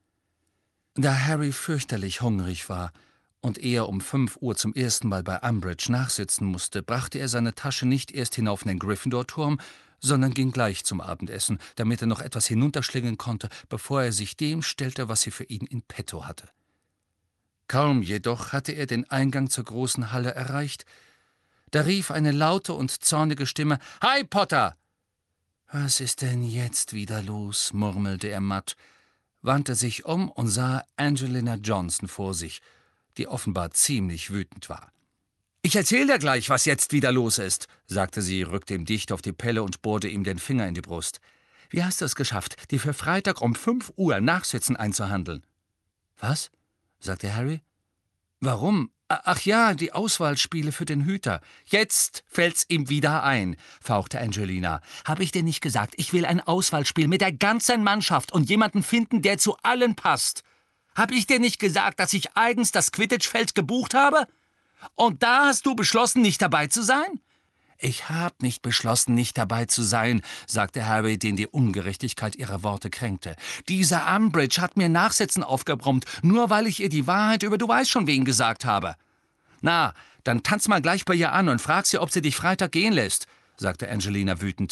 Da Harry fürchterlich hungrig war und er um fünf Uhr zum ersten Mal bei Umbridge nachsitzen musste, brachte er seine Tasche nicht erst hinauf in den Gryffindor-Turm, sondern ging gleich zum Abendessen, damit er noch etwas hinunterschlingen konnte, bevor er sich dem stellte, was sie für ihn in petto hatte. Kaum jedoch hatte er den Eingang zur großen Halle erreicht, da rief eine laute und zornige Stimme: »Hi, Potter!« »Was ist denn jetzt wieder los?«, murmelte er matt, wandte sich um und sah Angelina Johnson vor sich, die offenbar ziemlich wütend war. »Ich erzähl dir gleich, was jetzt wieder los ist«, sagte sie, rückte ihm dicht auf die Pelle und bohrte ihm den Finger in die Brust. »Wie hast du es geschafft, dir für Freitag um fünf Uhr Nachsitzen einzuhandeln?« »Was?«, sagte Harry. »Warum? Ach ja, die Auswahlspiele für den Hüter. Jetzt fällt's ihm wieder ein«, fauchte Angelina. »Hab ich dir nicht gesagt, ich will ein Auswahlspiel mit der ganzen Mannschaft und jemanden finden, der zu allen passt? Hab ich dir nicht gesagt, dass ich eigens das Quidditch-Feld gebucht habe? Und da hast du beschlossen, nicht dabei zu sein?« »Ich hab nicht beschlossen, nicht dabei zu sein«, sagte Harry, den die Ungerechtigkeit ihrer Worte kränkte. »Diese Umbridge hat mir Nachsitzen aufgebrummt, nur weil ich ihr die Wahrheit über du weißt schon wen gesagt habe.« »Na, dann tanz mal gleich bei ihr an und frag sie, ob sie dich Freitag gehen lässt«, sagte Angelina wütend.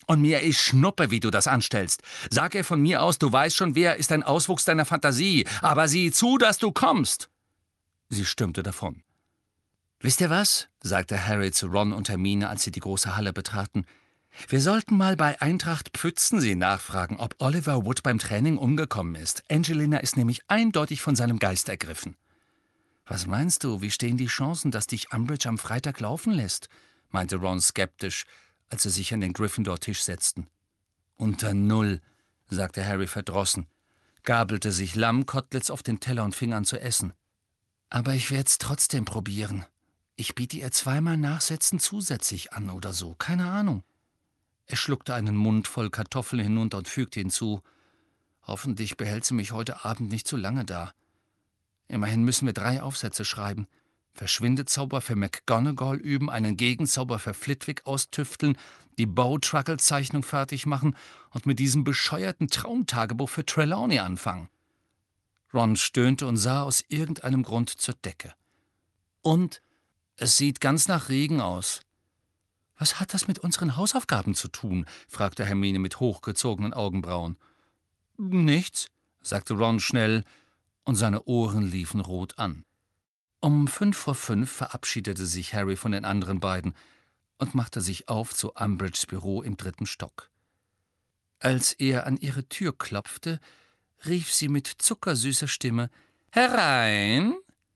Und mir ist Schnuppe, wie du das anstellst. Sag ihr von mir aus, du weißt schon, wer ist ein Auswuchs deiner Fantasie, aber sieh zu, dass du kommst!« Sie stürmte davon. »Wisst ihr was?« sagte Harry zu Ron und Hermine, als sie die große Halle betraten. »Wir sollten mal bei Eintracht Pfützensee nachfragen, ob Oliver Wood beim Training umgekommen ist. Angelina ist nämlich eindeutig von seinem Geist ergriffen.« »Was meinst du, wie stehen die Chancen, dass dich Umbridge am Freitag laufen lässt?« meinte Ron skeptisch, als sie sich an den Gryffindor-Tisch setzten. »Unter null«, sagte Harry verdrossen, gabelte sich Lammkoteletts auf den Teller und fing an zu essen. »Aber ich werd's trotzdem probieren. Ich biete ihr zweimal Nachsetzen zusätzlich an oder so, keine Ahnung.« Er schluckte einen Mund voll Kartoffeln hinunter und fügte hinzu: »Hoffentlich behält sie mich heute Abend nicht zu lange da. Immerhin müssen wir drei Aufsätze schreiben. Verschwindezauber für McGonagall üben, einen Gegenzauber für Flitwick austüfteln, die Bowtruckle-Zeichnung fertig machen und mit diesem bescheuerten Traumtagebuch für Trelawney anfangen.« Ron stöhnte und sah aus irgendeinem Grund zur Decke. »Und es sieht ganz nach Regen aus.« »Was hat das mit unseren Hausaufgaben zu tun?« fragte Hermine mit hochgezogenen Augenbrauen. »Nichts«, sagte Ron schnell, und seine Ohren liefen rot an. Um fünf vor fünf verabschiedete sich Harry von den anderen beiden und machte sich auf zu Umbridges Büro im dritten Stock. Als er an ihre Tür klopfte, rief sie mit zuckersüßer Stimme: »Herein!«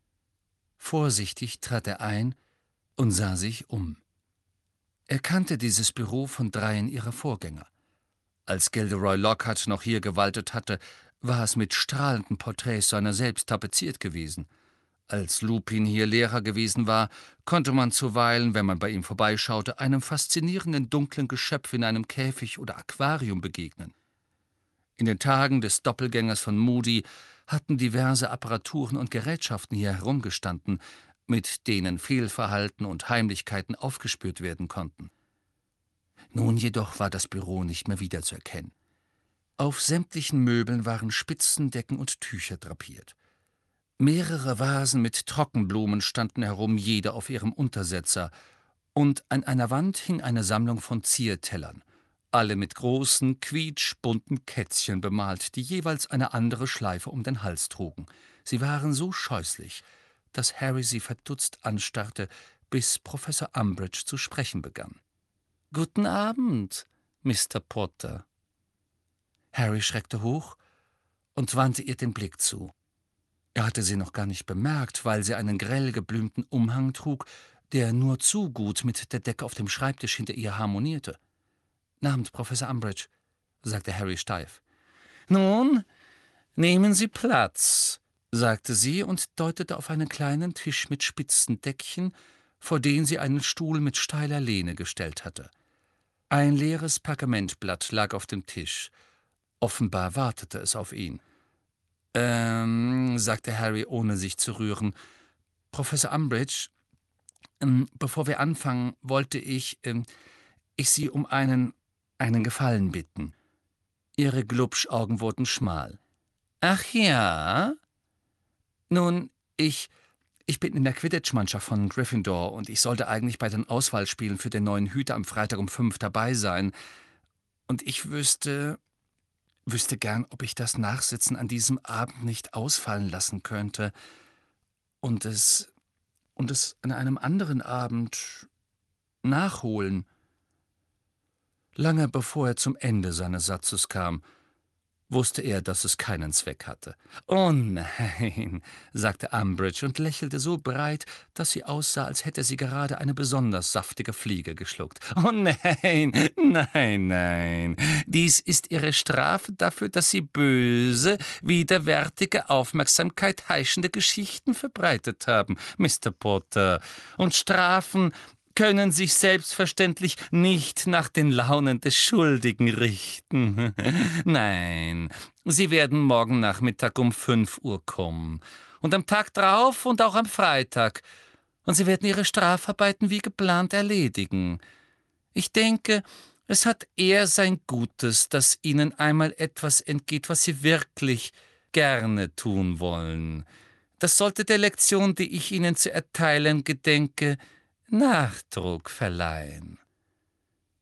Vorsichtig trat er ein und sah sich um. Er kannte dieses Büro von dreien ihrer Vorgänger. Als Gilderoy Lockhart noch hier gewaltet hatte, war es mit strahlenden Porträts seiner selbst tapeziert gewesen. Als Lupin hier Lehrer gewesen war, konnte man zuweilen, wenn man bei ihm vorbeischaute, einem faszinierenden dunklen Geschöpf in einem Käfig oder Aquarium begegnen. In den Tagen des Doppelgängers von Moody hatten diverse Apparaturen und Gerätschaften hier herumgestanden, mit denen Fehlverhalten und Heimlichkeiten aufgespürt werden konnten. Nun jedoch war das Büro nicht mehr wiederzuerkennen. Auf sämtlichen Möbeln waren Spitzendecken und Tücher drapiert. Mehrere Vasen mit Trockenblumen standen herum, jede auf ihrem Untersetzer, und an einer Wand hing eine Sammlung von Ziertellern, alle mit großen, quietschbunten Kätzchen bemalt, die jeweils eine andere Schleife um den Hals trugen. Sie waren so scheußlich, dass Harry sie verdutzt anstarrte, bis Professor Umbridge zu sprechen begann. »Guten Abend, Mister Potter.« Harry schreckte hoch und wandte ihr den Blick zu. Er hatte sie noch gar nicht bemerkt, weil sie einen grell geblümten Umhang trug, der nur zu gut mit der Decke auf dem Schreibtisch hinter ihr harmonierte. »Abend, Professor Umbridge«, sagte Harry steif. »Nun, nehmen Sie Platz«, sagte sie und deutete auf einen kleinen Tisch mit spitzen Deckchen, vor den sie einen Stuhl mit steiler Lehne gestellt hatte. Ein leeres Pergamentblatt lag auf dem Tisch. Offenbar wartete es auf ihn. »Ähm«, sagte Harry, ohne sich zu rühren, »Professor Umbridge, ähm, bevor wir anfangen, wollte ich, ähm, ich Sie um einen, einen Gefallen bitten.« Ihre Glubschaugen wurden schmal. »Ach ja? Nun, ich, ich bin in der Quidditch-Mannschaft von Gryffindor und ich sollte eigentlich bei den Auswahlspielen für den neuen Hüter am Freitag um fünf dabei sein. Und ich wüsste, wüsste gern, ob ich das Nachsitzen an diesem Abend nicht ausfallen lassen könnte und es, und es an einem anderen Abend nachholen.« Lange bevor er zum Ende seines Satzes kam, wusste er, dass es keinen Zweck hatte. »Oh nein«, sagte Umbridge und lächelte so breit, dass sie aussah, als hätte sie gerade eine besonders saftige Fliege geschluckt. »Oh nein, nein, nein. Dies ist Ihre Strafe dafür, dass Sie böse, widerwärtige, Aufmerksamkeit heischende Geschichten verbreitet haben, Mister Potter. Und Strafen können sich selbstverständlich nicht nach den Launen des Schuldigen richten. Nein, Sie werden morgen Nachmittag um fünf Uhr kommen. Und am Tag drauf und auch am Freitag. Und Sie werden Ihre Strafarbeiten wie geplant erledigen. Ich denke, es hat eher sein Gutes, dass Ihnen einmal etwas entgeht, was Sie wirklich gerne tun wollen. Das sollte der Lektion, die ich Ihnen zu erteilen gedenke, Nachdruck verleihen.«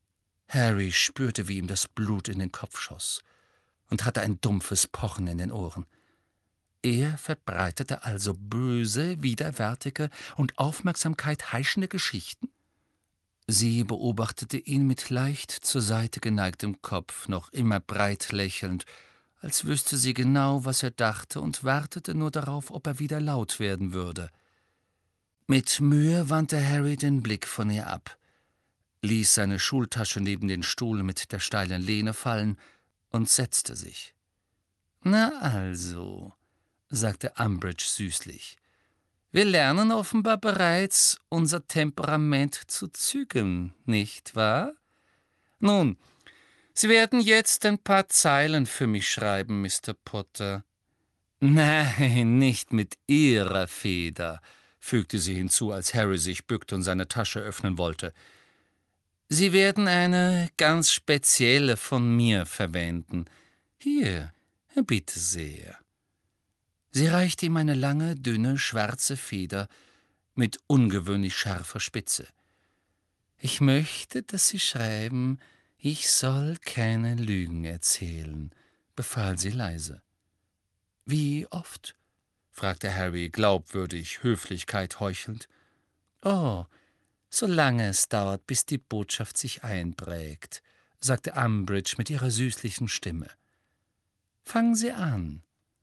Harry spürte, wie ihm das Blut in den Kopf schoss und hatte ein dumpfes Pochen in den Ohren. Er verbreitete also böse, widerwärtige und Aufmerksamkeit heischende Geschichten? Sie beobachtete ihn mit leicht zur Seite geneigtem Kopf, noch immer breit lächelnd, als wüsste sie genau, was er dachte, und wartete nur darauf, ob er wieder laut werden würde. Mit Mühe wandte Harry den Blick von ihr ab, ließ seine Schultasche neben den Stuhl mit der steilen Lehne fallen und setzte sich. »Na also«, sagte Umbridge süßlich, »wir lernen offenbar bereits, unser Temperament zu zügeln, nicht wahr? Nun, Sie werden jetzt ein paar Zeilen für mich schreiben, Mister Potter.« »Nein, nicht mit Ihrer Feder«, fügte sie hinzu, als Harry sich bückte und seine Tasche öffnen wollte. »Sie werden eine ganz spezielle von mir verwenden. Hier, bitte sehr.« Sie reichte ihm eine lange, dünne, schwarze Feder mit ungewöhnlich scharfer Spitze. »Ich möchte, dass Sie schreiben, ich soll keine Lügen erzählen«, befahl sie leise. »Wie oft?« fragte Harry, glaubwürdig Höflichkeit heuchelnd. »Oh, solange es dauert, bis die Botschaft sich einprägt«, sagte Umbridge mit ihrer süßlichen Stimme. »Fangen Sie an.«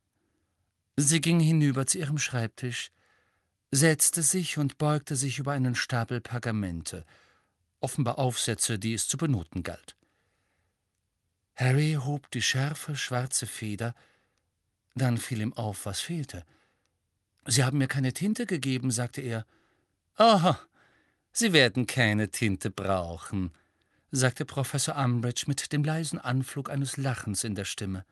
Sie ging hinüber zu ihrem Schreibtisch, setzte sich und beugte sich über einen Stapel Pergamente, offenbar Aufsätze, die es zu benoten galt. Harry hob die scharfe, schwarze Feder, dann fiel ihm auf, was fehlte. »Sie haben mir keine Tinte gegeben«, sagte er. »Oh, Sie werden keine Tinte brauchen«, sagte Professor Umbridge mit dem leisen Anflug eines Lachens in der Stimme.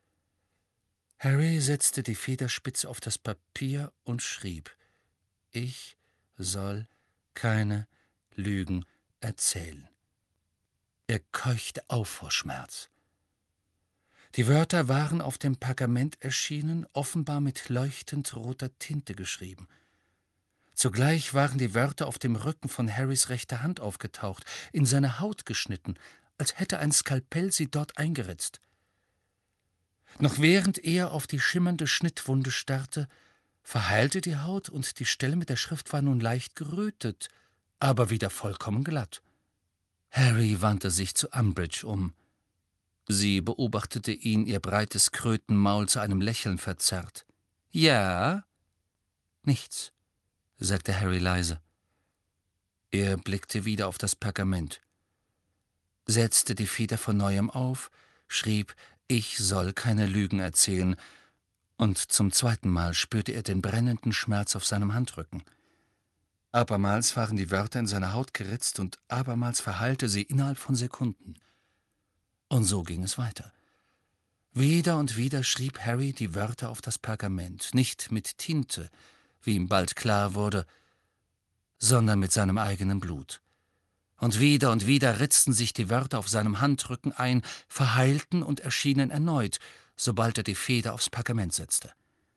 Harry setzte die Federspitze auf das Papier und schrieb: »Ich soll keine Lügen erzählen.« Er keuchte auf vor Schmerz. Die Wörter waren auf dem Pergament erschienen, offenbar mit leuchtend roter Tinte geschrieben. Zugleich waren die Wörter auf dem Rücken von Harrys rechter Hand aufgetaucht, in seine Haut geschnitten, als hätte ein Skalpell sie dort eingeritzt. Noch während er auf die schimmernde Schnittwunde starrte, verheilte die Haut und die Stelle mit der Schrift war nun leicht gerötet, aber wieder vollkommen glatt. Harry wandte sich zu Umbridge um. Sie beobachtete ihn, ihr breites Krötenmaul zu einem Lächeln verzerrt. »Ja?« »Nichts«, sagte Harry leise. Er blickte wieder auf das Pergament, setzte die Feder von neuem auf, schrieb, ich soll keine Lügen erzählen, und zum zweiten Mal spürte er den brennenden Schmerz auf seinem Handrücken. Abermals waren die Wörter in seine Haut geritzt und abermals verheilte sie innerhalb von Sekunden. Und so ging es weiter. Wieder und wieder schrieb Harry die Wörter auf das Pergament, nicht mit Tinte, wie ihm bald klar wurde, sondern mit seinem eigenen Blut. Und wieder und wieder ritzten sich die Wörter auf seinem Handrücken ein, verheilten und erschienen erneut, sobald er die Feder aufs Pergament setzte.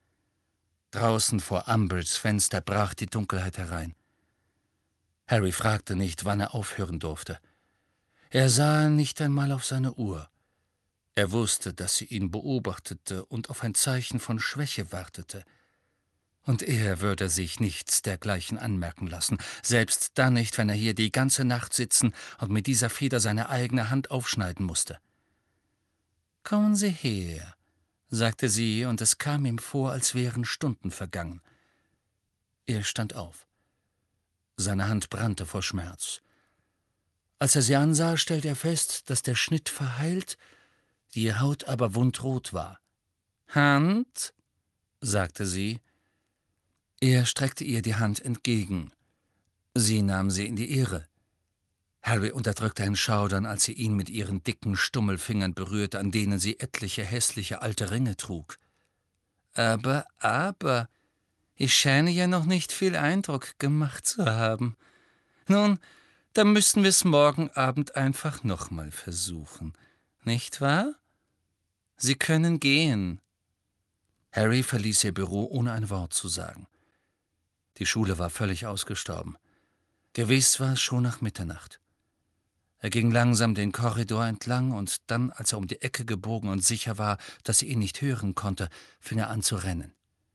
Draußen vor Umbridges Fenster brach die Dunkelheit herein. Harry fragte nicht, wann er aufhören durfte. Er sah nicht einmal auf seine Uhr. Er wusste, dass sie ihn beobachtete und auf ein Zeichen von Schwäche wartete. Und er würde sich nichts dergleichen anmerken lassen, selbst dann nicht, wenn er hier die ganze Nacht sitzen und mit dieser Feder seine eigene Hand aufschneiden musste. »Kommen Sie her«, sagte sie, und es kam ihm vor, als wären Stunden vergangen. Er stand auf. Seine Hand brannte vor Schmerz. Als er sie ansah, stellte er fest, dass der Schnitt verheilt, die Haut aber wundrot war. »Hand«, sagte sie. Er streckte ihr die Hand entgegen. Sie nahm sie in die ihre. Harry unterdrückte ein Schaudern, als sie ihn mit ihren dicken Stummelfingern berührte, an denen sie etliche hässliche alte Ringe trug. »Aber, aber, ich scheine ja noch nicht viel Eindruck gemacht zu haben. Nun, dann müssen wir es morgen Abend einfach nochmal versuchen, nicht wahr? Sie können gehen.« Harry verließ ihr Büro, ohne ein Wort zu sagen. Die Schule war völlig ausgestorben. Gewiss war es schon nach Mitternacht. Er ging langsam den Korridor entlang, und dann, als er um die Ecke gebogen und sicher war, dass sie ihn nicht hören konnte, fing er an zu rennen.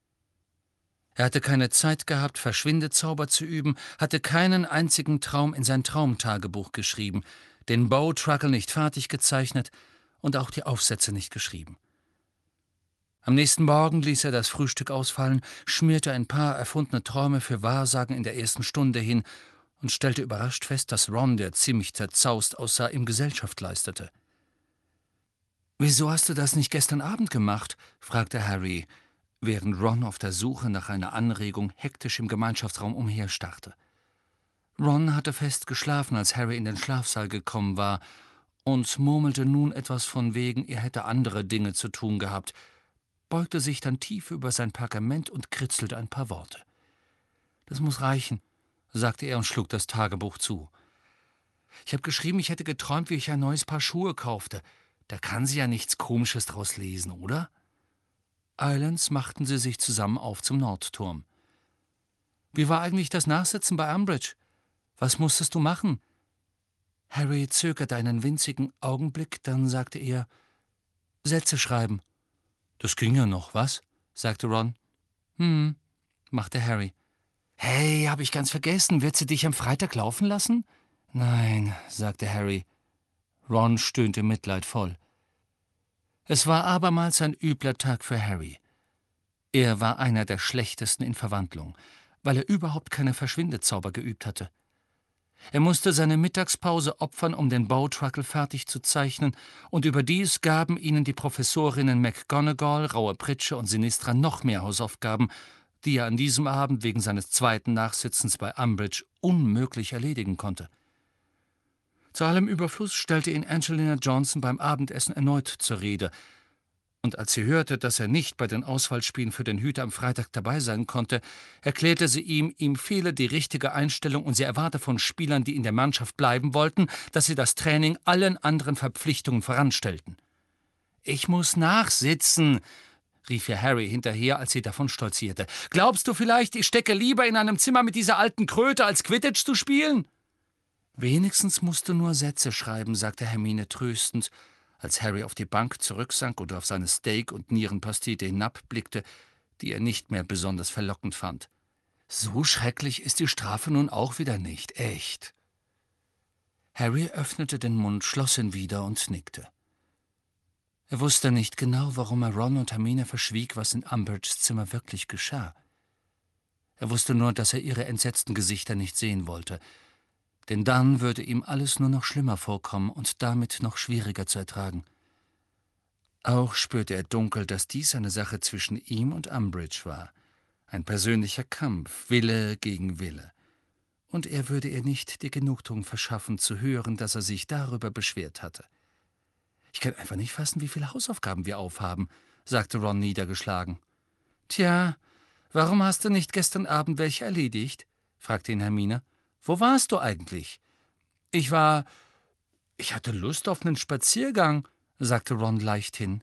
Er hatte keine Zeit gehabt, Verschwindezauber zu üben, hatte keinen einzigen Traum in sein Traumtagebuch geschrieben, den Bow-Truckle nicht fertig gezeichnet und auch die Aufsätze nicht geschrieben. Am nächsten Morgen ließ er das Frühstück ausfallen, schmierte ein paar erfundene Träume für Wahrsagen in der ersten Stunde hin und stellte überrascht fest, dass Ron, der ziemlich zerzaust aussah, ihm Gesellschaft leistete. »Wieso hast du das nicht gestern Abend gemacht?« fragte Harry, während Ron auf der Suche nach einer Anregung hektisch im Gemeinschaftsraum umherstarrte. Ron hatte fest geschlafen, als Harry in den Schlafsaal gekommen war, und murmelte nun etwas von wegen, er hätte andere Dinge zu tun gehabt, beugte sich dann tief über sein Pergament und kritzelte ein paar Worte. »Das muss reichen«, sagte er und schlug das Tagebuch zu. »Ich habe geschrieben, ich hätte geträumt, wie ich ein neues Paar Schuhe kaufte. Da kann sie ja nichts Komisches draus lesen, oder?« Eilends machten sie sich zusammen auf zum Nordturm. »Wie war eigentlich das Nachsitzen bei Umbridge? Was musstest du machen?« Harry zögerte einen winzigen Augenblick, dann sagte er, »Sätze schreiben.« »Das ging ja noch, was?« sagte Ron. »Hm«, machte Harry. »Hey, habe ich ganz vergessen, wird sie dich am Freitag laufen lassen?« »Nein«, sagte Harry. Ron stöhnte mitleidvoll. Es war abermals ein übler Tag für Harry. Er war einer der schlechtesten in Verwandlung, weil er überhaupt keine Verschwindezauber geübt hatte. Er musste seine Mittagspause opfern, um den Bow-Truckle fertig zu zeichnen, und überdies gaben ihnen die Professorinnen McGonagall, Raue Pritsche und Sinistra noch mehr Hausaufgaben, die er an diesem Abend wegen seines zweiten Nachsitzens bei Umbridge unmöglich erledigen konnte. Zu allem Überfluss stellte ihn Angelina Johnson beim Abendessen erneut zur Rede, und als sie hörte, dass er nicht bei den Auswahlspielen für den Hüter am Freitag dabei sein konnte, erklärte sie ihm, ihm fehle die richtige Einstellung und sie erwarte von Spielern, die in der Mannschaft bleiben wollten, dass sie das Training allen anderen Verpflichtungen voranstellten. »Ich muss nachsitzen«, rief ihr Harry hinterher, als sie davon stolzierte. »Glaubst du vielleicht, ich stecke lieber in einem Zimmer mit dieser alten Kröte, als Quidditch zu spielen?« »Wenigstens musst du nur Sätze schreiben«, sagte Hermine tröstend, als Harry auf die Bank zurücksank und auf seine Steak- und Nierenpastete hinabblickte, die er nicht mehr besonders verlockend fand. »So schrecklich ist die Strafe nun auch wieder nicht, echt.« Harry öffnete den Mund, schloss ihn wieder und nickte. Er wusste nicht genau, warum er Ron und Hermine verschwieg, was in Umbridges Zimmer wirklich geschah. Er wusste nur, dass er ihre entsetzten Gesichter nicht sehen wollte, denn dann würde ihm alles nur noch schlimmer vorkommen und damit noch schwieriger zu ertragen. Auch spürte er dunkel, dass dies eine Sache zwischen ihm und Umbridge war, ein persönlicher Kampf, Wille gegen Wille. Und er würde ihr nicht die Genugtuung verschaffen, zu hören, dass er sich darüber beschwert hatte. »Ich kann einfach nicht fassen, wie viele Hausaufgaben wir aufhaben«, sagte Ron niedergeschlagen. »Tja, warum hast du nicht gestern Abend welche erledigt?« fragte ihn Hermine. »Wo warst du eigentlich?« »Ich war... ich hatte Lust auf einen Spaziergang«, sagte Ron leichthin.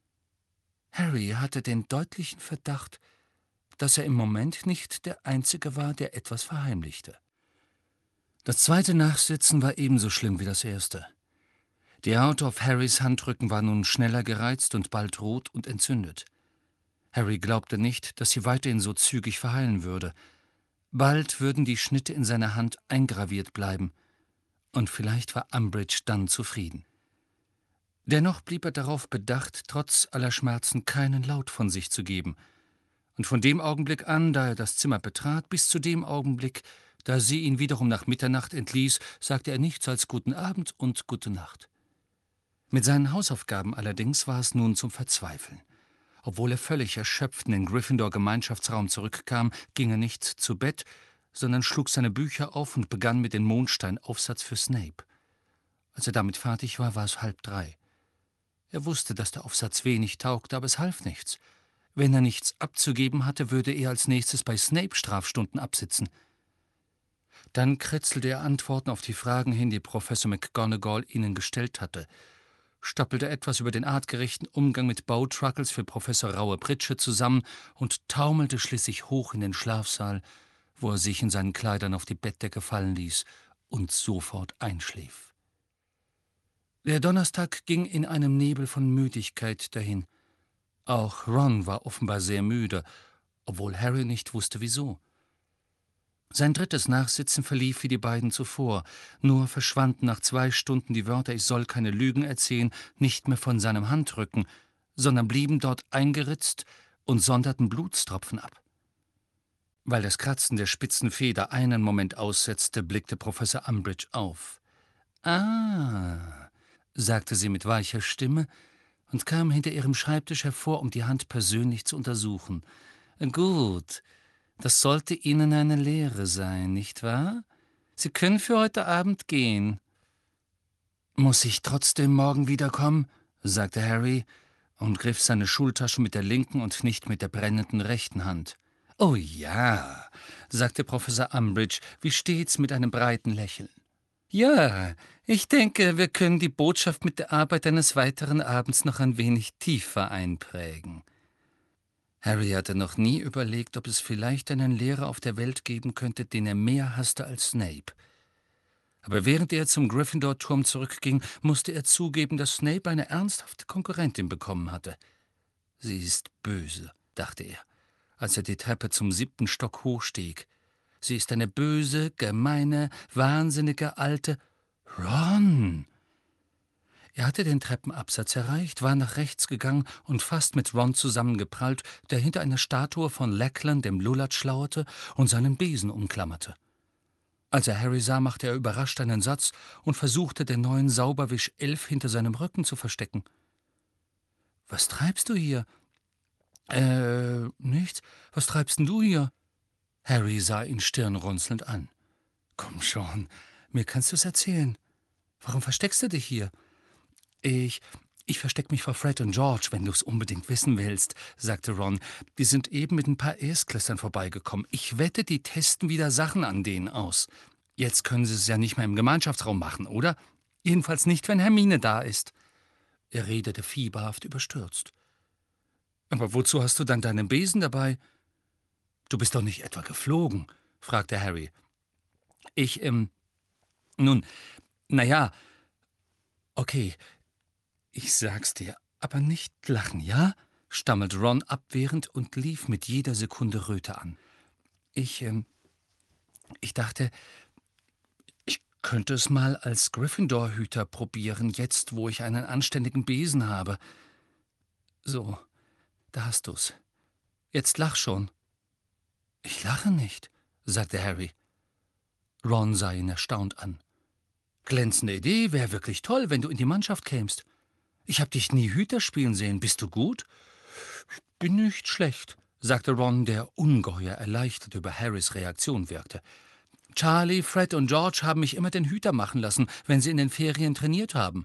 Harry hatte den deutlichen Verdacht, dass er im Moment nicht der Einzige war, der etwas verheimlichte. Das zweite Nachsitzen war ebenso schlimm wie das erste. Die Haut auf Harrys Handrücken war nun schneller gereizt und bald rot und entzündet. Harry glaubte nicht, dass sie weiterhin so zügig verheilen würde. Bald würden die Schnitte in seiner Hand eingraviert bleiben, und vielleicht war Umbridge dann zufrieden. Dennoch blieb er darauf bedacht, trotz aller Schmerzen keinen Laut von sich zu geben. Und von dem Augenblick an, da er das Zimmer betrat, bis zu dem Augenblick, da sie ihn wiederum nach Mitternacht entließ, sagte er nichts als »Guten Abend« und »Gute Nacht«. Mit seinen Hausaufgaben allerdings war es nun zum Verzweifeln. Obwohl er völlig erschöpft in den Gryffindor-Gemeinschaftsraum zurückkam, ging er nicht zu Bett, sondern schlug seine Bücher auf und begann mit dem Mondsteinaufsatz für Snape. Als er damit fertig war, war es halb drei. Er wusste, dass der Aufsatz wenig taugte, aber es half nichts. Wenn er nichts abzugeben hatte, würde er als nächstes bei Snape Strafstunden absitzen. Dann kritzelte er Antworten auf die Fragen hin, die Professor McGonagall ihnen gestellt hatte, stappelte etwas über den artgerechten Umgang mit Bow-Truckles für Professor Raue Pritsche zusammen und taumelte schließlich hoch in den Schlafsaal, wo er sich in seinen Kleidern auf die Bettdecke fallen ließ und sofort einschlief. Der Donnerstag ging in einem Nebel von Müdigkeit dahin. Auch Ron war offenbar sehr müde, obwohl Harry nicht wusste, wieso. Sein drittes Nachsitzen verlief wie die beiden zuvor, nur verschwanden nach zwei Stunden die Wörter »Ich soll keine Lügen erzählen« nicht mehr von seinem Handrücken, sondern blieben dort eingeritzt und sonderten Blutstropfen ab. Weil das Kratzen der spitzen Feder einen Moment aussetzte, blickte Professor Umbridge auf. »Ah«, sagte sie mit weicher Stimme und kam hinter ihrem Schreibtisch hervor, um die Hand persönlich zu untersuchen. »Gut, das sollte Ihnen eine Lehre sein, nicht wahr? Sie können für heute Abend gehen.« »Muss ich trotzdem morgen wiederkommen?« sagte Harry und griff seine Schultasche mit der linken und nicht mit der brennenden rechten Hand. »Oh ja«, sagte Professor Umbridge, wie stets mit einem breiten Lächeln. »Ja, ich denke, wir können die Botschaft mit der Arbeit eines weiteren Abends noch ein wenig tiefer einprägen.« Harry hatte noch nie überlegt, ob es vielleicht einen Lehrer auf der Welt geben könnte, den er mehr hasste als Snape. Aber während er zum Gryffindor-Turm zurückging, musste er zugeben, dass Snape eine ernsthafte Konkurrentin bekommen hatte. »Sie ist böse«, dachte er, als er die Treppe zum siebten Stock hochstieg. »Sie ist eine böse, gemeine, wahnsinnige alte Ron!« Er hatte den Treppenabsatz erreicht, war nach rechts gegangen und fast mit Ron zusammengeprallt, der hinter einer Statue von Lachlan, dem Lulatsch, lauerte und seinen Besen umklammerte. Als er Harry sah, machte er überrascht einen Satz und versuchte, den neuen Sauberwisch Elf hinter seinem Rücken zu verstecken. »Was treibst du hier?« »Äh, nichts. Was treibst denn du hier?« Harry sah ihn stirnrunzelnd an. »Komm schon, mir kannst du's erzählen. Warum versteckst du dich hier?« »Ich, ich versteck mich vor Fred und George, wenn du's unbedingt wissen willst«, sagte Ron. »Die sind eben mit ein paar Erstklässlern vorbeigekommen. Ich wette, die testen wieder Sachen an denen aus. Jetzt können sie es ja nicht mehr im Gemeinschaftsraum machen, oder? Jedenfalls nicht, wenn Hermine da ist.« Er redete fieberhaft überstürzt. »Aber wozu hast du dann deinen Besen dabei?« »Du bist doch nicht etwa geflogen?« fragte Harry. »Ich, ähm, nun, na ja, okay, ich sag's dir, aber nicht lachen, ja?« stammelte Ron abwehrend und lief mit jeder Sekunde Röte an. »Ich, ähm, ich dachte, ich könnte es mal als Gryffindor-Hüter probieren, jetzt, wo ich einen anständigen Besen habe. So, da hast du's. Jetzt lach schon.« »Ich lache nicht«, sagte Harry. Ron sah ihn erstaunt an. »Glänzende Idee, wäre wirklich toll, wenn du in die Mannschaft kämst. Ich hab dich nie Hüter spielen sehen. Bist du gut?« »Bin nicht schlecht«, sagte Ron, der ungeheuer erleichtert über Harrys Reaktion wirkte. »Charlie, Fred und George haben mich immer den Hüter machen lassen, wenn sie in den Ferien trainiert haben.«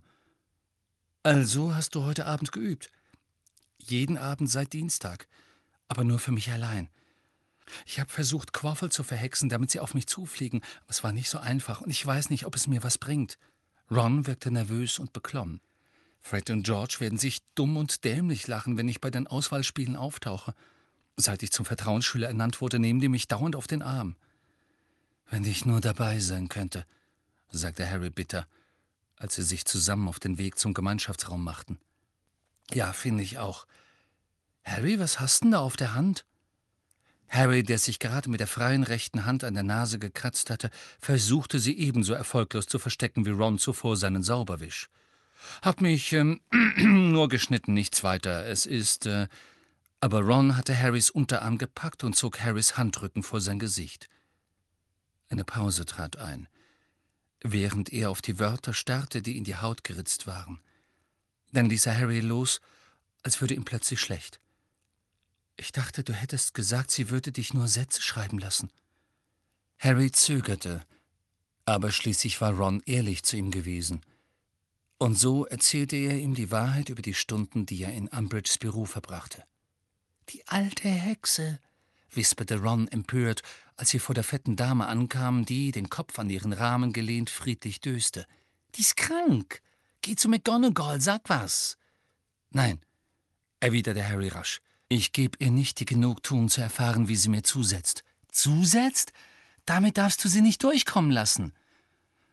»Also hast du heute Abend geübt?« »Jeden Abend seit Dienstag, aber nur für mich allein. Ich habe versucht, Quaffel zu verhexen, damit sie auf mich zufliegen, aber es war nicht so einfach und ich weiß nicht, ob es mir was bringt.« Ron wirkte nervös und beklommen. »Fred und George werden sich dumm und dämlich lachen, wenn ich bei den Auswahlspielen auftauche. Seit ich zum Vertrauensschüler ernannt wurde, nehmen die mich dauernd auf den Arm.« »Wenn ich nur dabei sein könnte«, sagte Harry bitter, als sie sich zusammen auf den Weg zum Gemeinschaftsraum machten. »Ja, finde ich auch. Harry, was hast denn da auf der Hand?« Harry, der sich gerade mit der freien rechten Hand an der Nase gekratzt hatte, versuchte sie ebenso erfolglos zu verstecken wie Ron zuvor seinen Sauberwisch. »Hab mich, ähm, nur geschnitten, nichts weiter. Es ist, äh...« Aber Ron hatte Harrys Unterarm gepackt und zog Harrys Handrücken vor sein Gesicht. Eine Pause trat ein, während er auf die Wörter starrte, die in die Haut geritzt waren. Dann ließ er Harry los, als würde ihm plötzlich schlecht. »Ich dachte, du hättest gesagt, sie würde dich nur Sätze schreiben lassen.« Harry zögerte, aber schließlich war Ron ehrlich zu ihm gewesen. Und so erzählte er ihm die Wahrheit über die Stunden, die er in Umbridges Büro verbrachte. »Die alte Hexe«, wisperte Ron empört, als sie vor der fetten Dame ankamen, die, den Kopf an ihren Rahmen gelehnt, friedlich döste. »Die ist krank. Geh zu McGonagall, sag was.« »Nein«, erwiderte Harry rasch. »Ich gebe ihr nicht die Genugtuung zu erfahren, wie sie mir zusetzt.« »Zusetzt? Damit darfst du sie nicht durchkommen lassen.«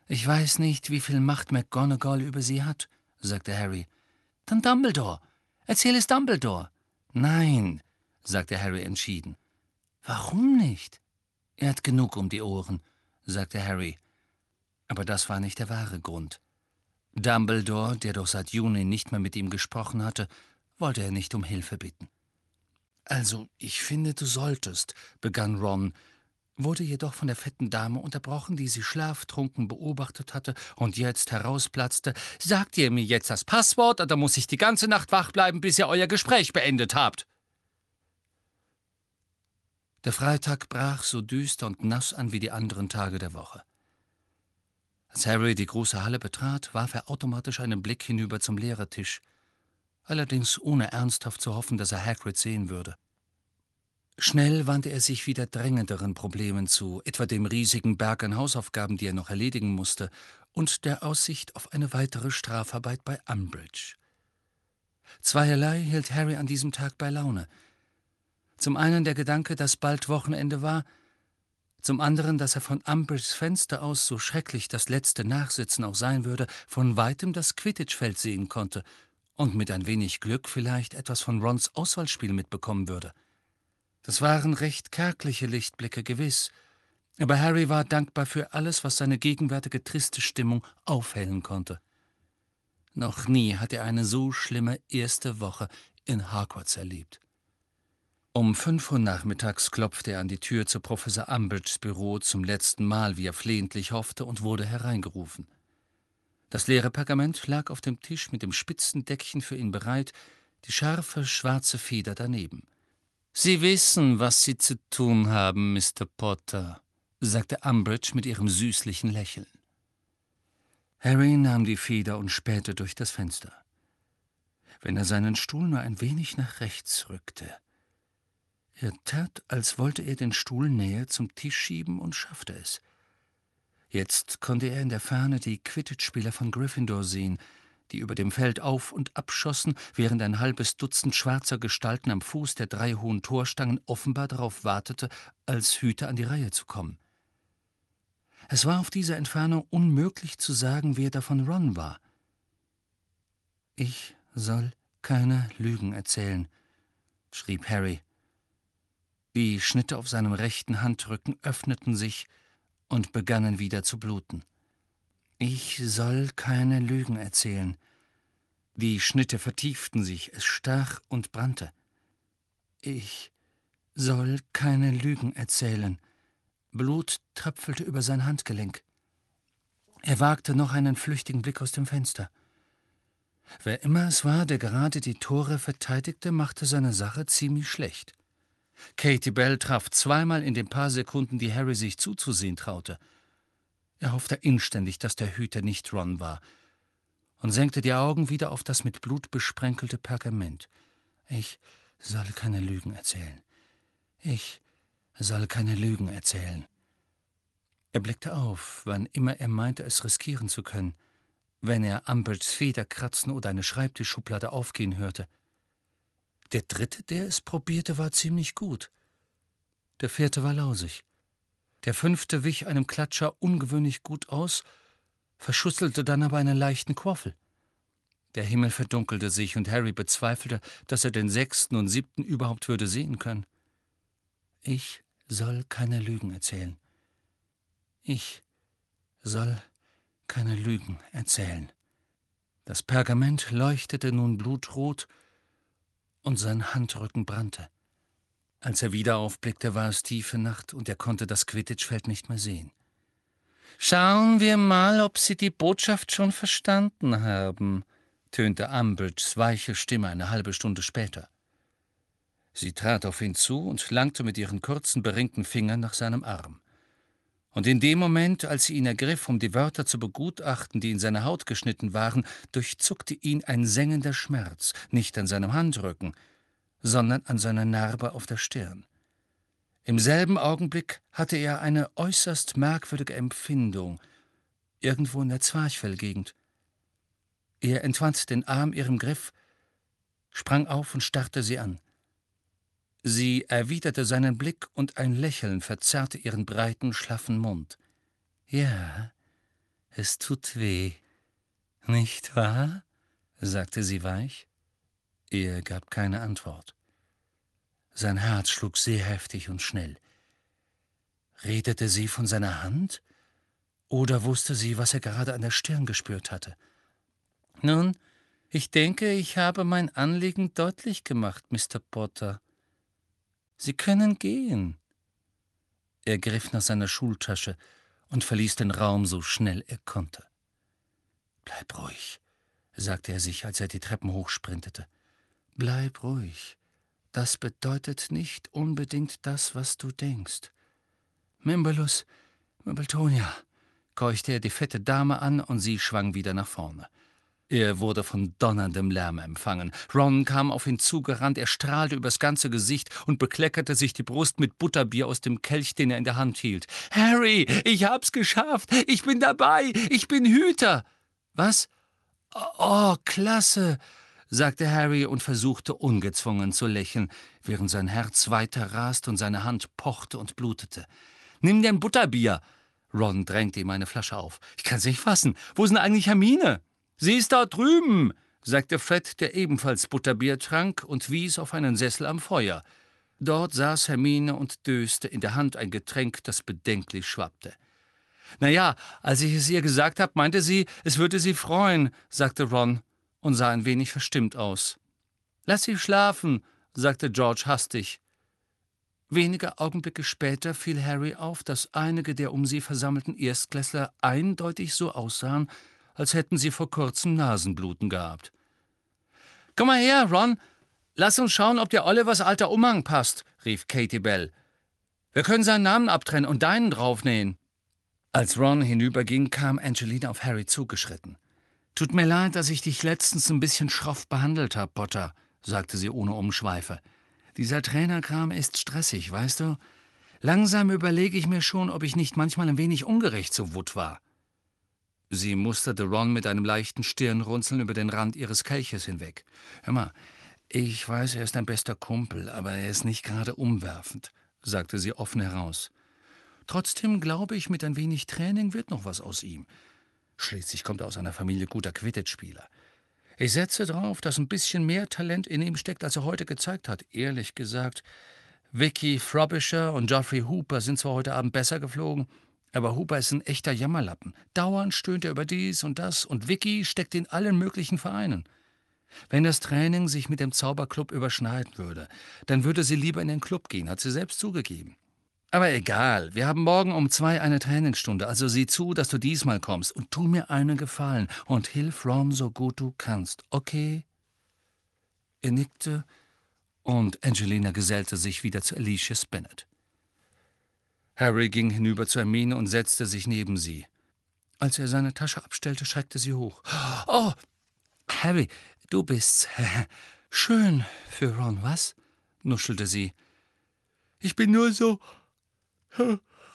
»Ich weiß nicht, wie viel Macht McGonagall über Sie hat«, sagte Harry. »Dann Dumbledore. Erzähl es Dumbledore.« »Nein«, sagte Harry entschieden. »Warum nicht?« »Er hat genug um die Ohren«, sagte Harry. Aber das war nicht der wahre Grund. Dumbledore, der doch seit Juni nicht mehr mit ihm gesprochen hatte, wollte er nicht um Hilfe bitten. »Also, ich finde, du solltest«, begann Ron, wurde jedoch von der fetten Dame unterbrochen, die sie schlaftrunken beobachtet hatte und jetzt herausplatzte. »Sagt ihr mir jetzt das Passwort, oder muss ich die ganze Nacht wach bleiben, bis ihr euer Gespräch beendet habt?« Der Freitag brach so düster und nass an wie die anderen Tage der Woche. Als Harry die große Halle betrat, warf er automatisch einen Blick hinüber zum Lehrertisch, allerdings ohne ernsthaft zu hoffen, dass er Hagrid sehen würde. Schnell wandte er sich wieder drängenderen Problemen zu, etwa dem riesigen Berg an Hausaufgaben, die er noch erledigen musste, und der Aussicht auf eine weitere Strafarbeit bei Umbridge. Zweierlei hielt Harry an diesem Tag bei Laune. Zum einen der Gedanke, dass bald Wochenende war, zum anderen, dass er von Umbridges Fenster aus, so schrecklich das letzte Nachsitzen auch sein würde, von weitem das Quidditch-Feld sehen konnte und mit ein wenig Glück vielleicht etwas von Rons Auswahlspiel mitbekommen würde. Das waren recht kärgliche Lichtblicke, gewiss, aber Harry war dankbar für alles, was seine gegenwärtige triste Stimmung aufhellen konnte. Noch nie hatte er eine so schlimme erste Woche in Hogwarts erlebt. Um fünf Uhr nachmittags klopfte er an die Tür zu Professor Umbridges Büro zum letzten Mal, wie er flehentlich hoffte, und wurde hereingerufen. Das leere Pergament lag auf dem Tisch mit dem spitzen Deckchen für ihn bereit, die scharfe, schwarze Feder daneben. »Sie wissen, was Sie zu tun haben, Mister Potter«, sagte Umbridge mit ihrem süßlichen Lächeln. Harry nahm die Feder und spähte durch das Fenster. Wenn er seinen Stuhl nur ein wenig nach rechts rückte. Er tat, als wollte er den Stuhl näher zum Tisch schieben und schaffte es. Jetzt konnte er in der Ferne die Quidditch-Spieler von Gryffindor sehen, die über dem Feld auf und abschossen, während ein halbes Dutzend schwarzer Gestalten am Fuß der drei hohen Torstangen offenbar darauf wartete, als Hüter an die Reihe zu kommen. Es war auf dieser Entfernung unmöglich zu sagen, wer davon Ron war. »Ich soll keine Lügen erzählen«, schrieb Harry. Die Schnitte auf seinem rechten Handrücken öffneten sich und begannen wieder zu bluten. »Ich soll keine Lügen erzählen.« Die Schnitte vertieften sich, es stach und brannte. »Ich soll keine Lügen erzählen.« Blut tröpfelte über sein Handgelenk. Er wagte noch einen flüchtigen Blick aus dem Fenster. Wer immer es war, der gerade die Tore verteidigte, machte seine Sache ziemlich schlecht. Katie Bell traf zweimal in den paar Sekunden, die Harry sich zuzusehen traute. Er hoffte inständig, dass der Hüter nicht Ron war, und senkte die Augen wieder auf das mit Blut besprenkelte Pergament. »Ich soll keine Lügen erzählen. Ich soll keine Lügen erzählen.« Er blickte auf, wann immer er meinte, es riskieren zu können, wenn er Umbridges Feder kratzen oder eine Schreibtischschublade aufgehen hörte. Der dritte, der es probierte, war ziemlich gut. Der vierte war lausig. Der fünfte wich einem Klatscher ungewöhnlich gut aus, verschusselte dann aber einen leichten Quaffel. Der Himmel verdunkelte sich, und Harry bezweifelte, dass er den sechsten und siebten überhaupt würde sehen können. »Ich soll keine Lügen erzählen. Ich soll keine Lügen erzählen.« Das Pergament leuchtete nun blutrot, und sein Handrücken brannte. Als er wieder aufblickte, war es tiefe Nacht, und er konnte das Quidditch-Feld nicht mehr sehen. »Schauen wir mal, ob Sie die Botschaft schon verstanden haben«, tönte Umbridges weiche Stimme eine halbe Stunde später. Sie trat auf ihn zu und langte mit ihren kurzen, beringten Fingern nach seinem Arm. Und in dem Moment, als sie ihn ergriff, um die Wörter zu begutachten, die in seine Haut geschnitten waren, durchzuckte ihn ein sengender Schmerz, nicht an seinem Handrücken, sondern an seiner Narbe auf der Stirn. Im selben Augenblick hatte er eine äußerst merkwürdige Empfindung, irgendwo in der Zwerchfellgegend. Er entwand den Arm ihrem Griff, sprang auf und starrte sie an. Sie erwiderte seinen Blick, und ein Lächeln verzerrte ihren breiten, schlaffen Mund. »Ja«, Es tut weh, nicht wahr?« sagte sie weich. Er gab keine Antwort. Sein Herz schlug sehr heftig und schnell. Redete sie von seiner Hand? Oder wusste sie, was er gerade an der Stirn gespürt hatte? »Nun, ich denke, ich habe mein Anliegen deutlich gemacht, Mister Potter. Sie können gehen.« Er griff nach seiner Schultasche und verließ den Raum so schnell er konnte. »Bleib ruhig«, sagte er sich, als er die Treppen hochsprintete. »Bleib ruhig. Das bedeutet nicht unbedingt das, was du denkst. Mimbalus, Mimbletonia«, keuchte er die fette Dame an, und sie schwang wieder nach vorne. Er wurde von donnerndem Lärm empfangen. Ron kam auf ihn zugerannt, er strahlte übers ganze Gesicht und bekleckerte sich die Brust mit Butterbier aus dem Kelch, den er in der Hand hielt. »Harry, ich hab's geschafft! Ich bin dabei! Ich bin Hüter!« »Was? Oh, klasse«, sagte Harry und versuchte ungezwungen zu lächeln, während sein Herz weiter raste und seine Hand pochte und blutete. »Nimm dir ein Butterbier!« Ron drängte ihm eine Flasche auf. »Ich kann's nicht fassen. Wo ist denn eigentlich Hermine?« »Sie ist dort drüben«, sagte Fred, der ebenfalls Butterbier trank, und wies auf einen Sessel am Feuer. Dort saß Hermine und döste, in der Hand ein Getränk, das bedenklich schwappte. »Na ja, als ich es ihr gesagt habe, meinte sie, es würde sie freuen«, sagte Ron und sah ein wenig verstimmt aus. »Lass sie schlafen«, sagte George hastig. Wenige Augenblicke später fiel Harry auf, dass einige der um sie versammelten Erstklässler eindeutig so aussahen, als hätten sie vor kurzem Nasenbluten gehabt. »Komm mal her, Ron, lass uns schauen, ob der Olivers alter Umhang passt«, rief Katie Bell. »Wir können seinen Namen abtrennen und deinen draufnähen.« Als Ron hinüberging, kam Angelina auf Harry zugeschritten. »Tut mir leid, dass ich dich letztens ein bisschen schroff behandelt habe, Potter«, sagte sie ohne Umschweife. »Dieser Trainerkram ist stressig, weißt du? Langsam überlege ich mir schon, ob ich nicht manchmal ein wenig ungerecht zu Wood war.« Sie musterte Ron mit einem leichten Stirnrunzeln über den Rand ihres Kelches hinweg. »Hör mal, ich weiß, er ist dein bester Kumpel, aber er ist nicht gerade umwerfend«, sagte sie offen heraus. »Trotzdem glaube ich, mit ein wenig Training wird noch was aus ihm. Schließlich kommt er aus einer Familie guter Quidditch-Spieler. Ich setze darauf, dass ein bisschen mehr Talent in ihm steckt, als er heute gezeigt hat. Ehrlich gesagt, Vicky Frobisher und Geoffrey Hooper sind zwar heute Abend besser geflogen, aber Hooper ist ein echter Jammerlappen. Dauernd stöhnt er über dies und das, und Vicky steckt in allen möglichen Vereinen. Wenn das Training sich mit dem Zauberclub überschneiden würde, dann würde sie lieber in den Club gehen, hat sie selbst zugegeben. Aber egal, wir haben morgen um zwei eine Trainingsstunde, also sieh zu, dass du diesmal kommst, und tu mir einen Gefallen und hilf Ron so gut du kannst, okay?« Er nickte, und Angelina gesellte sich wieder zu Alicia Spinnet. Harry ging hinüber zu Hermine und setzte sich neben sie. Als er seine Tasche abstellte, schreckte sie hoch. »Oh, Harry, du bist's. Schön für Ron, was?« nuschelte sie. »Ich bin nur so, so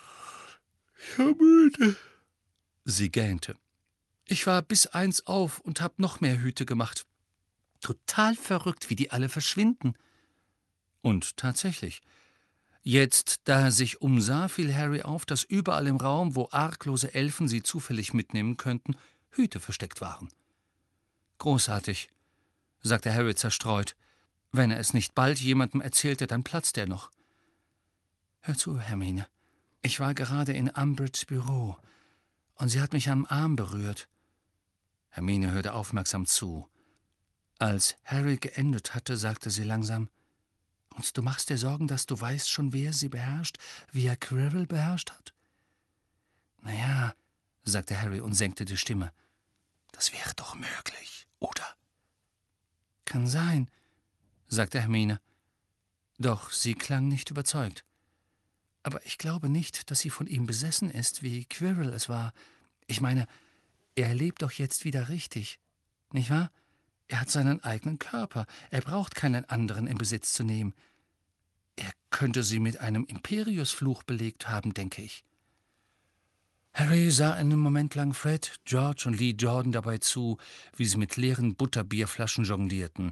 müde.« Sie gähnte. »Ich war bis eins auf und hab noch mehr Hüte gemacht. Total verrückt, wie die alle verschwinden.« Und tatsächlich. Jetzt, da er sich umsah, fiel Harry auf, dass überall im Raum, wo arglose Elfen sie zufällig mitnehmen könnten, Hüte versteckt waren. »Großartig«, sagte Harry zerstreut. »Wenn er es nicht bald jemandem erzählte, dann platzt er noch.« »Hör zu, Hermine. Ich war gerade in Umbridges Büro, und sie hat mich am Arm berührt.« Hermine hörte aufmerksam zu. Als Harry geendet hatte, sagte sie langsam, »Und du machst dir Sorgen, dass du weißt schon, wer sie beherrscht, wie er Quirrell beherrscht hat?« »Na ja«, sagte Harry und senkte die Stimme. »Das wäre doch möglich, oder?« »Kann sein«, sagte Hermine. Doch sie klang nicht überzeugt. »Aber ich glaube nicht, dass sie von ihm besessen ist, wie Quirrell es war. Ich meine, er lebt doch jetzt wieder richtig, nicht wahr? Er hat seinen eigenen Körper. Er braucht keinen anderen in Besitz zu nehmen. Er könnte sie mit einem Imperiusfluch belegt haben, denke ich.« Harry sah einen Moment lang Fred, George und Lee Jordan dabei zu, wie sie mit leeren Butterbierflaschen jonglierten.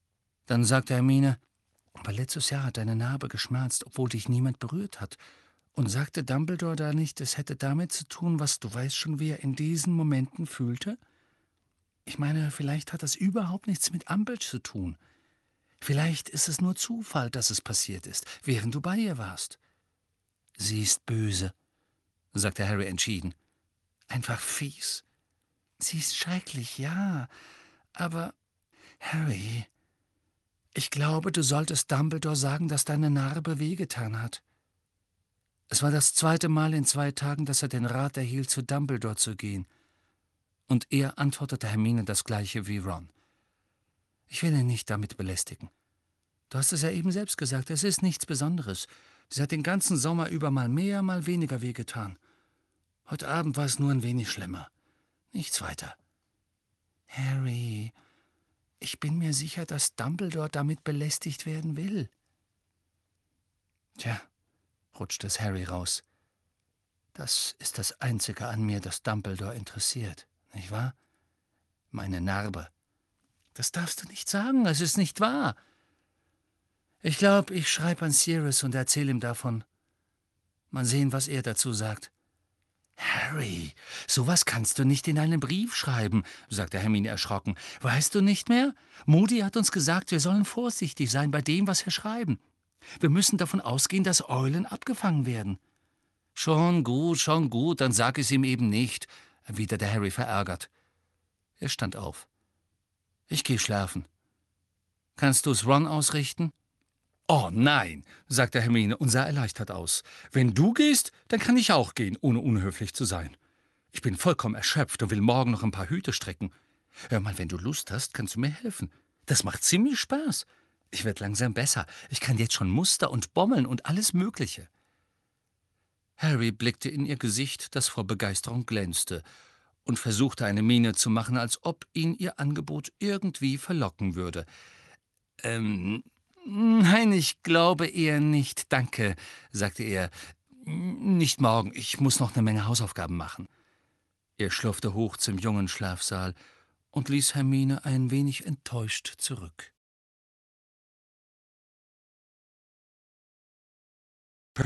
Dann sagte Hermine, »Aber letztes Jahr hat deine Narbe geschmerzt, obwohl dich niemand berührt hat. Und sagte Dumbledore da nicht, es hätte damit zu tun, was du weißt schon, wie er in diesen Momenten fühlte? Ich meine, vielleicht hat das überhaupt nichts mit Umbridge zu tun. Vielleicht ist es nur Zufall, dass es passiert ist, während du bei ihr warst. Sie ist böse, sagte Harry entschieden. Einfach fies. Sie ist schrecklich, ja, aber Harry, ich glaube, du solltest Dumbledore sagen, dass deine Narbe wehgetan hat. Es war das zweite Mal in zwei Tagen, dass er den Rat erhielt, zu Dumbledore zu gehen. Und er antwortete Hermine das Gleiche wie Ron. Ich will ihn nicht damit belästigen. Du hast es ja eben selbst gesagt, es ist nichts Besonderes. Sie hat den ganzen Sommer über mal mehr, mal weniger wehgetan. Heute Abend war es nur ein wenig schlimmer. Nichts weiter. Harry, ich bin mir sicher, dass Dumbledore damit belästigt werden will. Tja, rutschte es Harry raus. Das ist das Einzige an mir, das Dumbledore interessiert, nicht wahr? Meine Narbe. Das darfst du nicht sagen, es ist nicht wahr. Ich glaube, ich schreibe an Sirius und erzähle ihm davon. Mal sehen, was er dazu sagt. Harry, sowas kannst du nicht in einen Brief schreiben, sagte Hermine erschrocken. Weißt du nicht mehr? Moody hat uns gesagt, wir sollen vorsichtig sein bei dem, was wir schreiben. Wir müssen davon ausgehen, dass Eulen abgefangen werden. Schon gut, schon gut, dann sag es ihm eben nicht, erwiderte Harry verärgert. Er stand auf. Ich gehe schlafen. Kannst du's Ron ausrichten? »Oh nein«, sagte Hermine und sah erleichtert aus. »Wenn du gehst, dann kann ich auch gehen, ohne unhöflich zu sein. Ich bin vollkommen erschöpft und will morgen noch ein paar Hüte stricken. Hör mal, wenn du Lust hast, kannst du mir helfen. Das macht ziemlich Spaß. Ich werde langsam besser. Ich kann jetzt schon Muster und Bommeln und alles Mögliche.« Harry blickte in ihr Gesicht, das vor Begeisterung glänzte, und versuchte eine Miene zu machen, als ob ihn ihr Angebot irgendwie verlocken würde. »Ähm, nein, ich glaube eher nicht, danke«, sagte er. »Nicht morgen, ich muss noch eine Menge Hausaufgaben machen.« Er schlurfte hoch zum Jungenschlafsaal und ließ Hermine ein wenig enttäuscht zurück.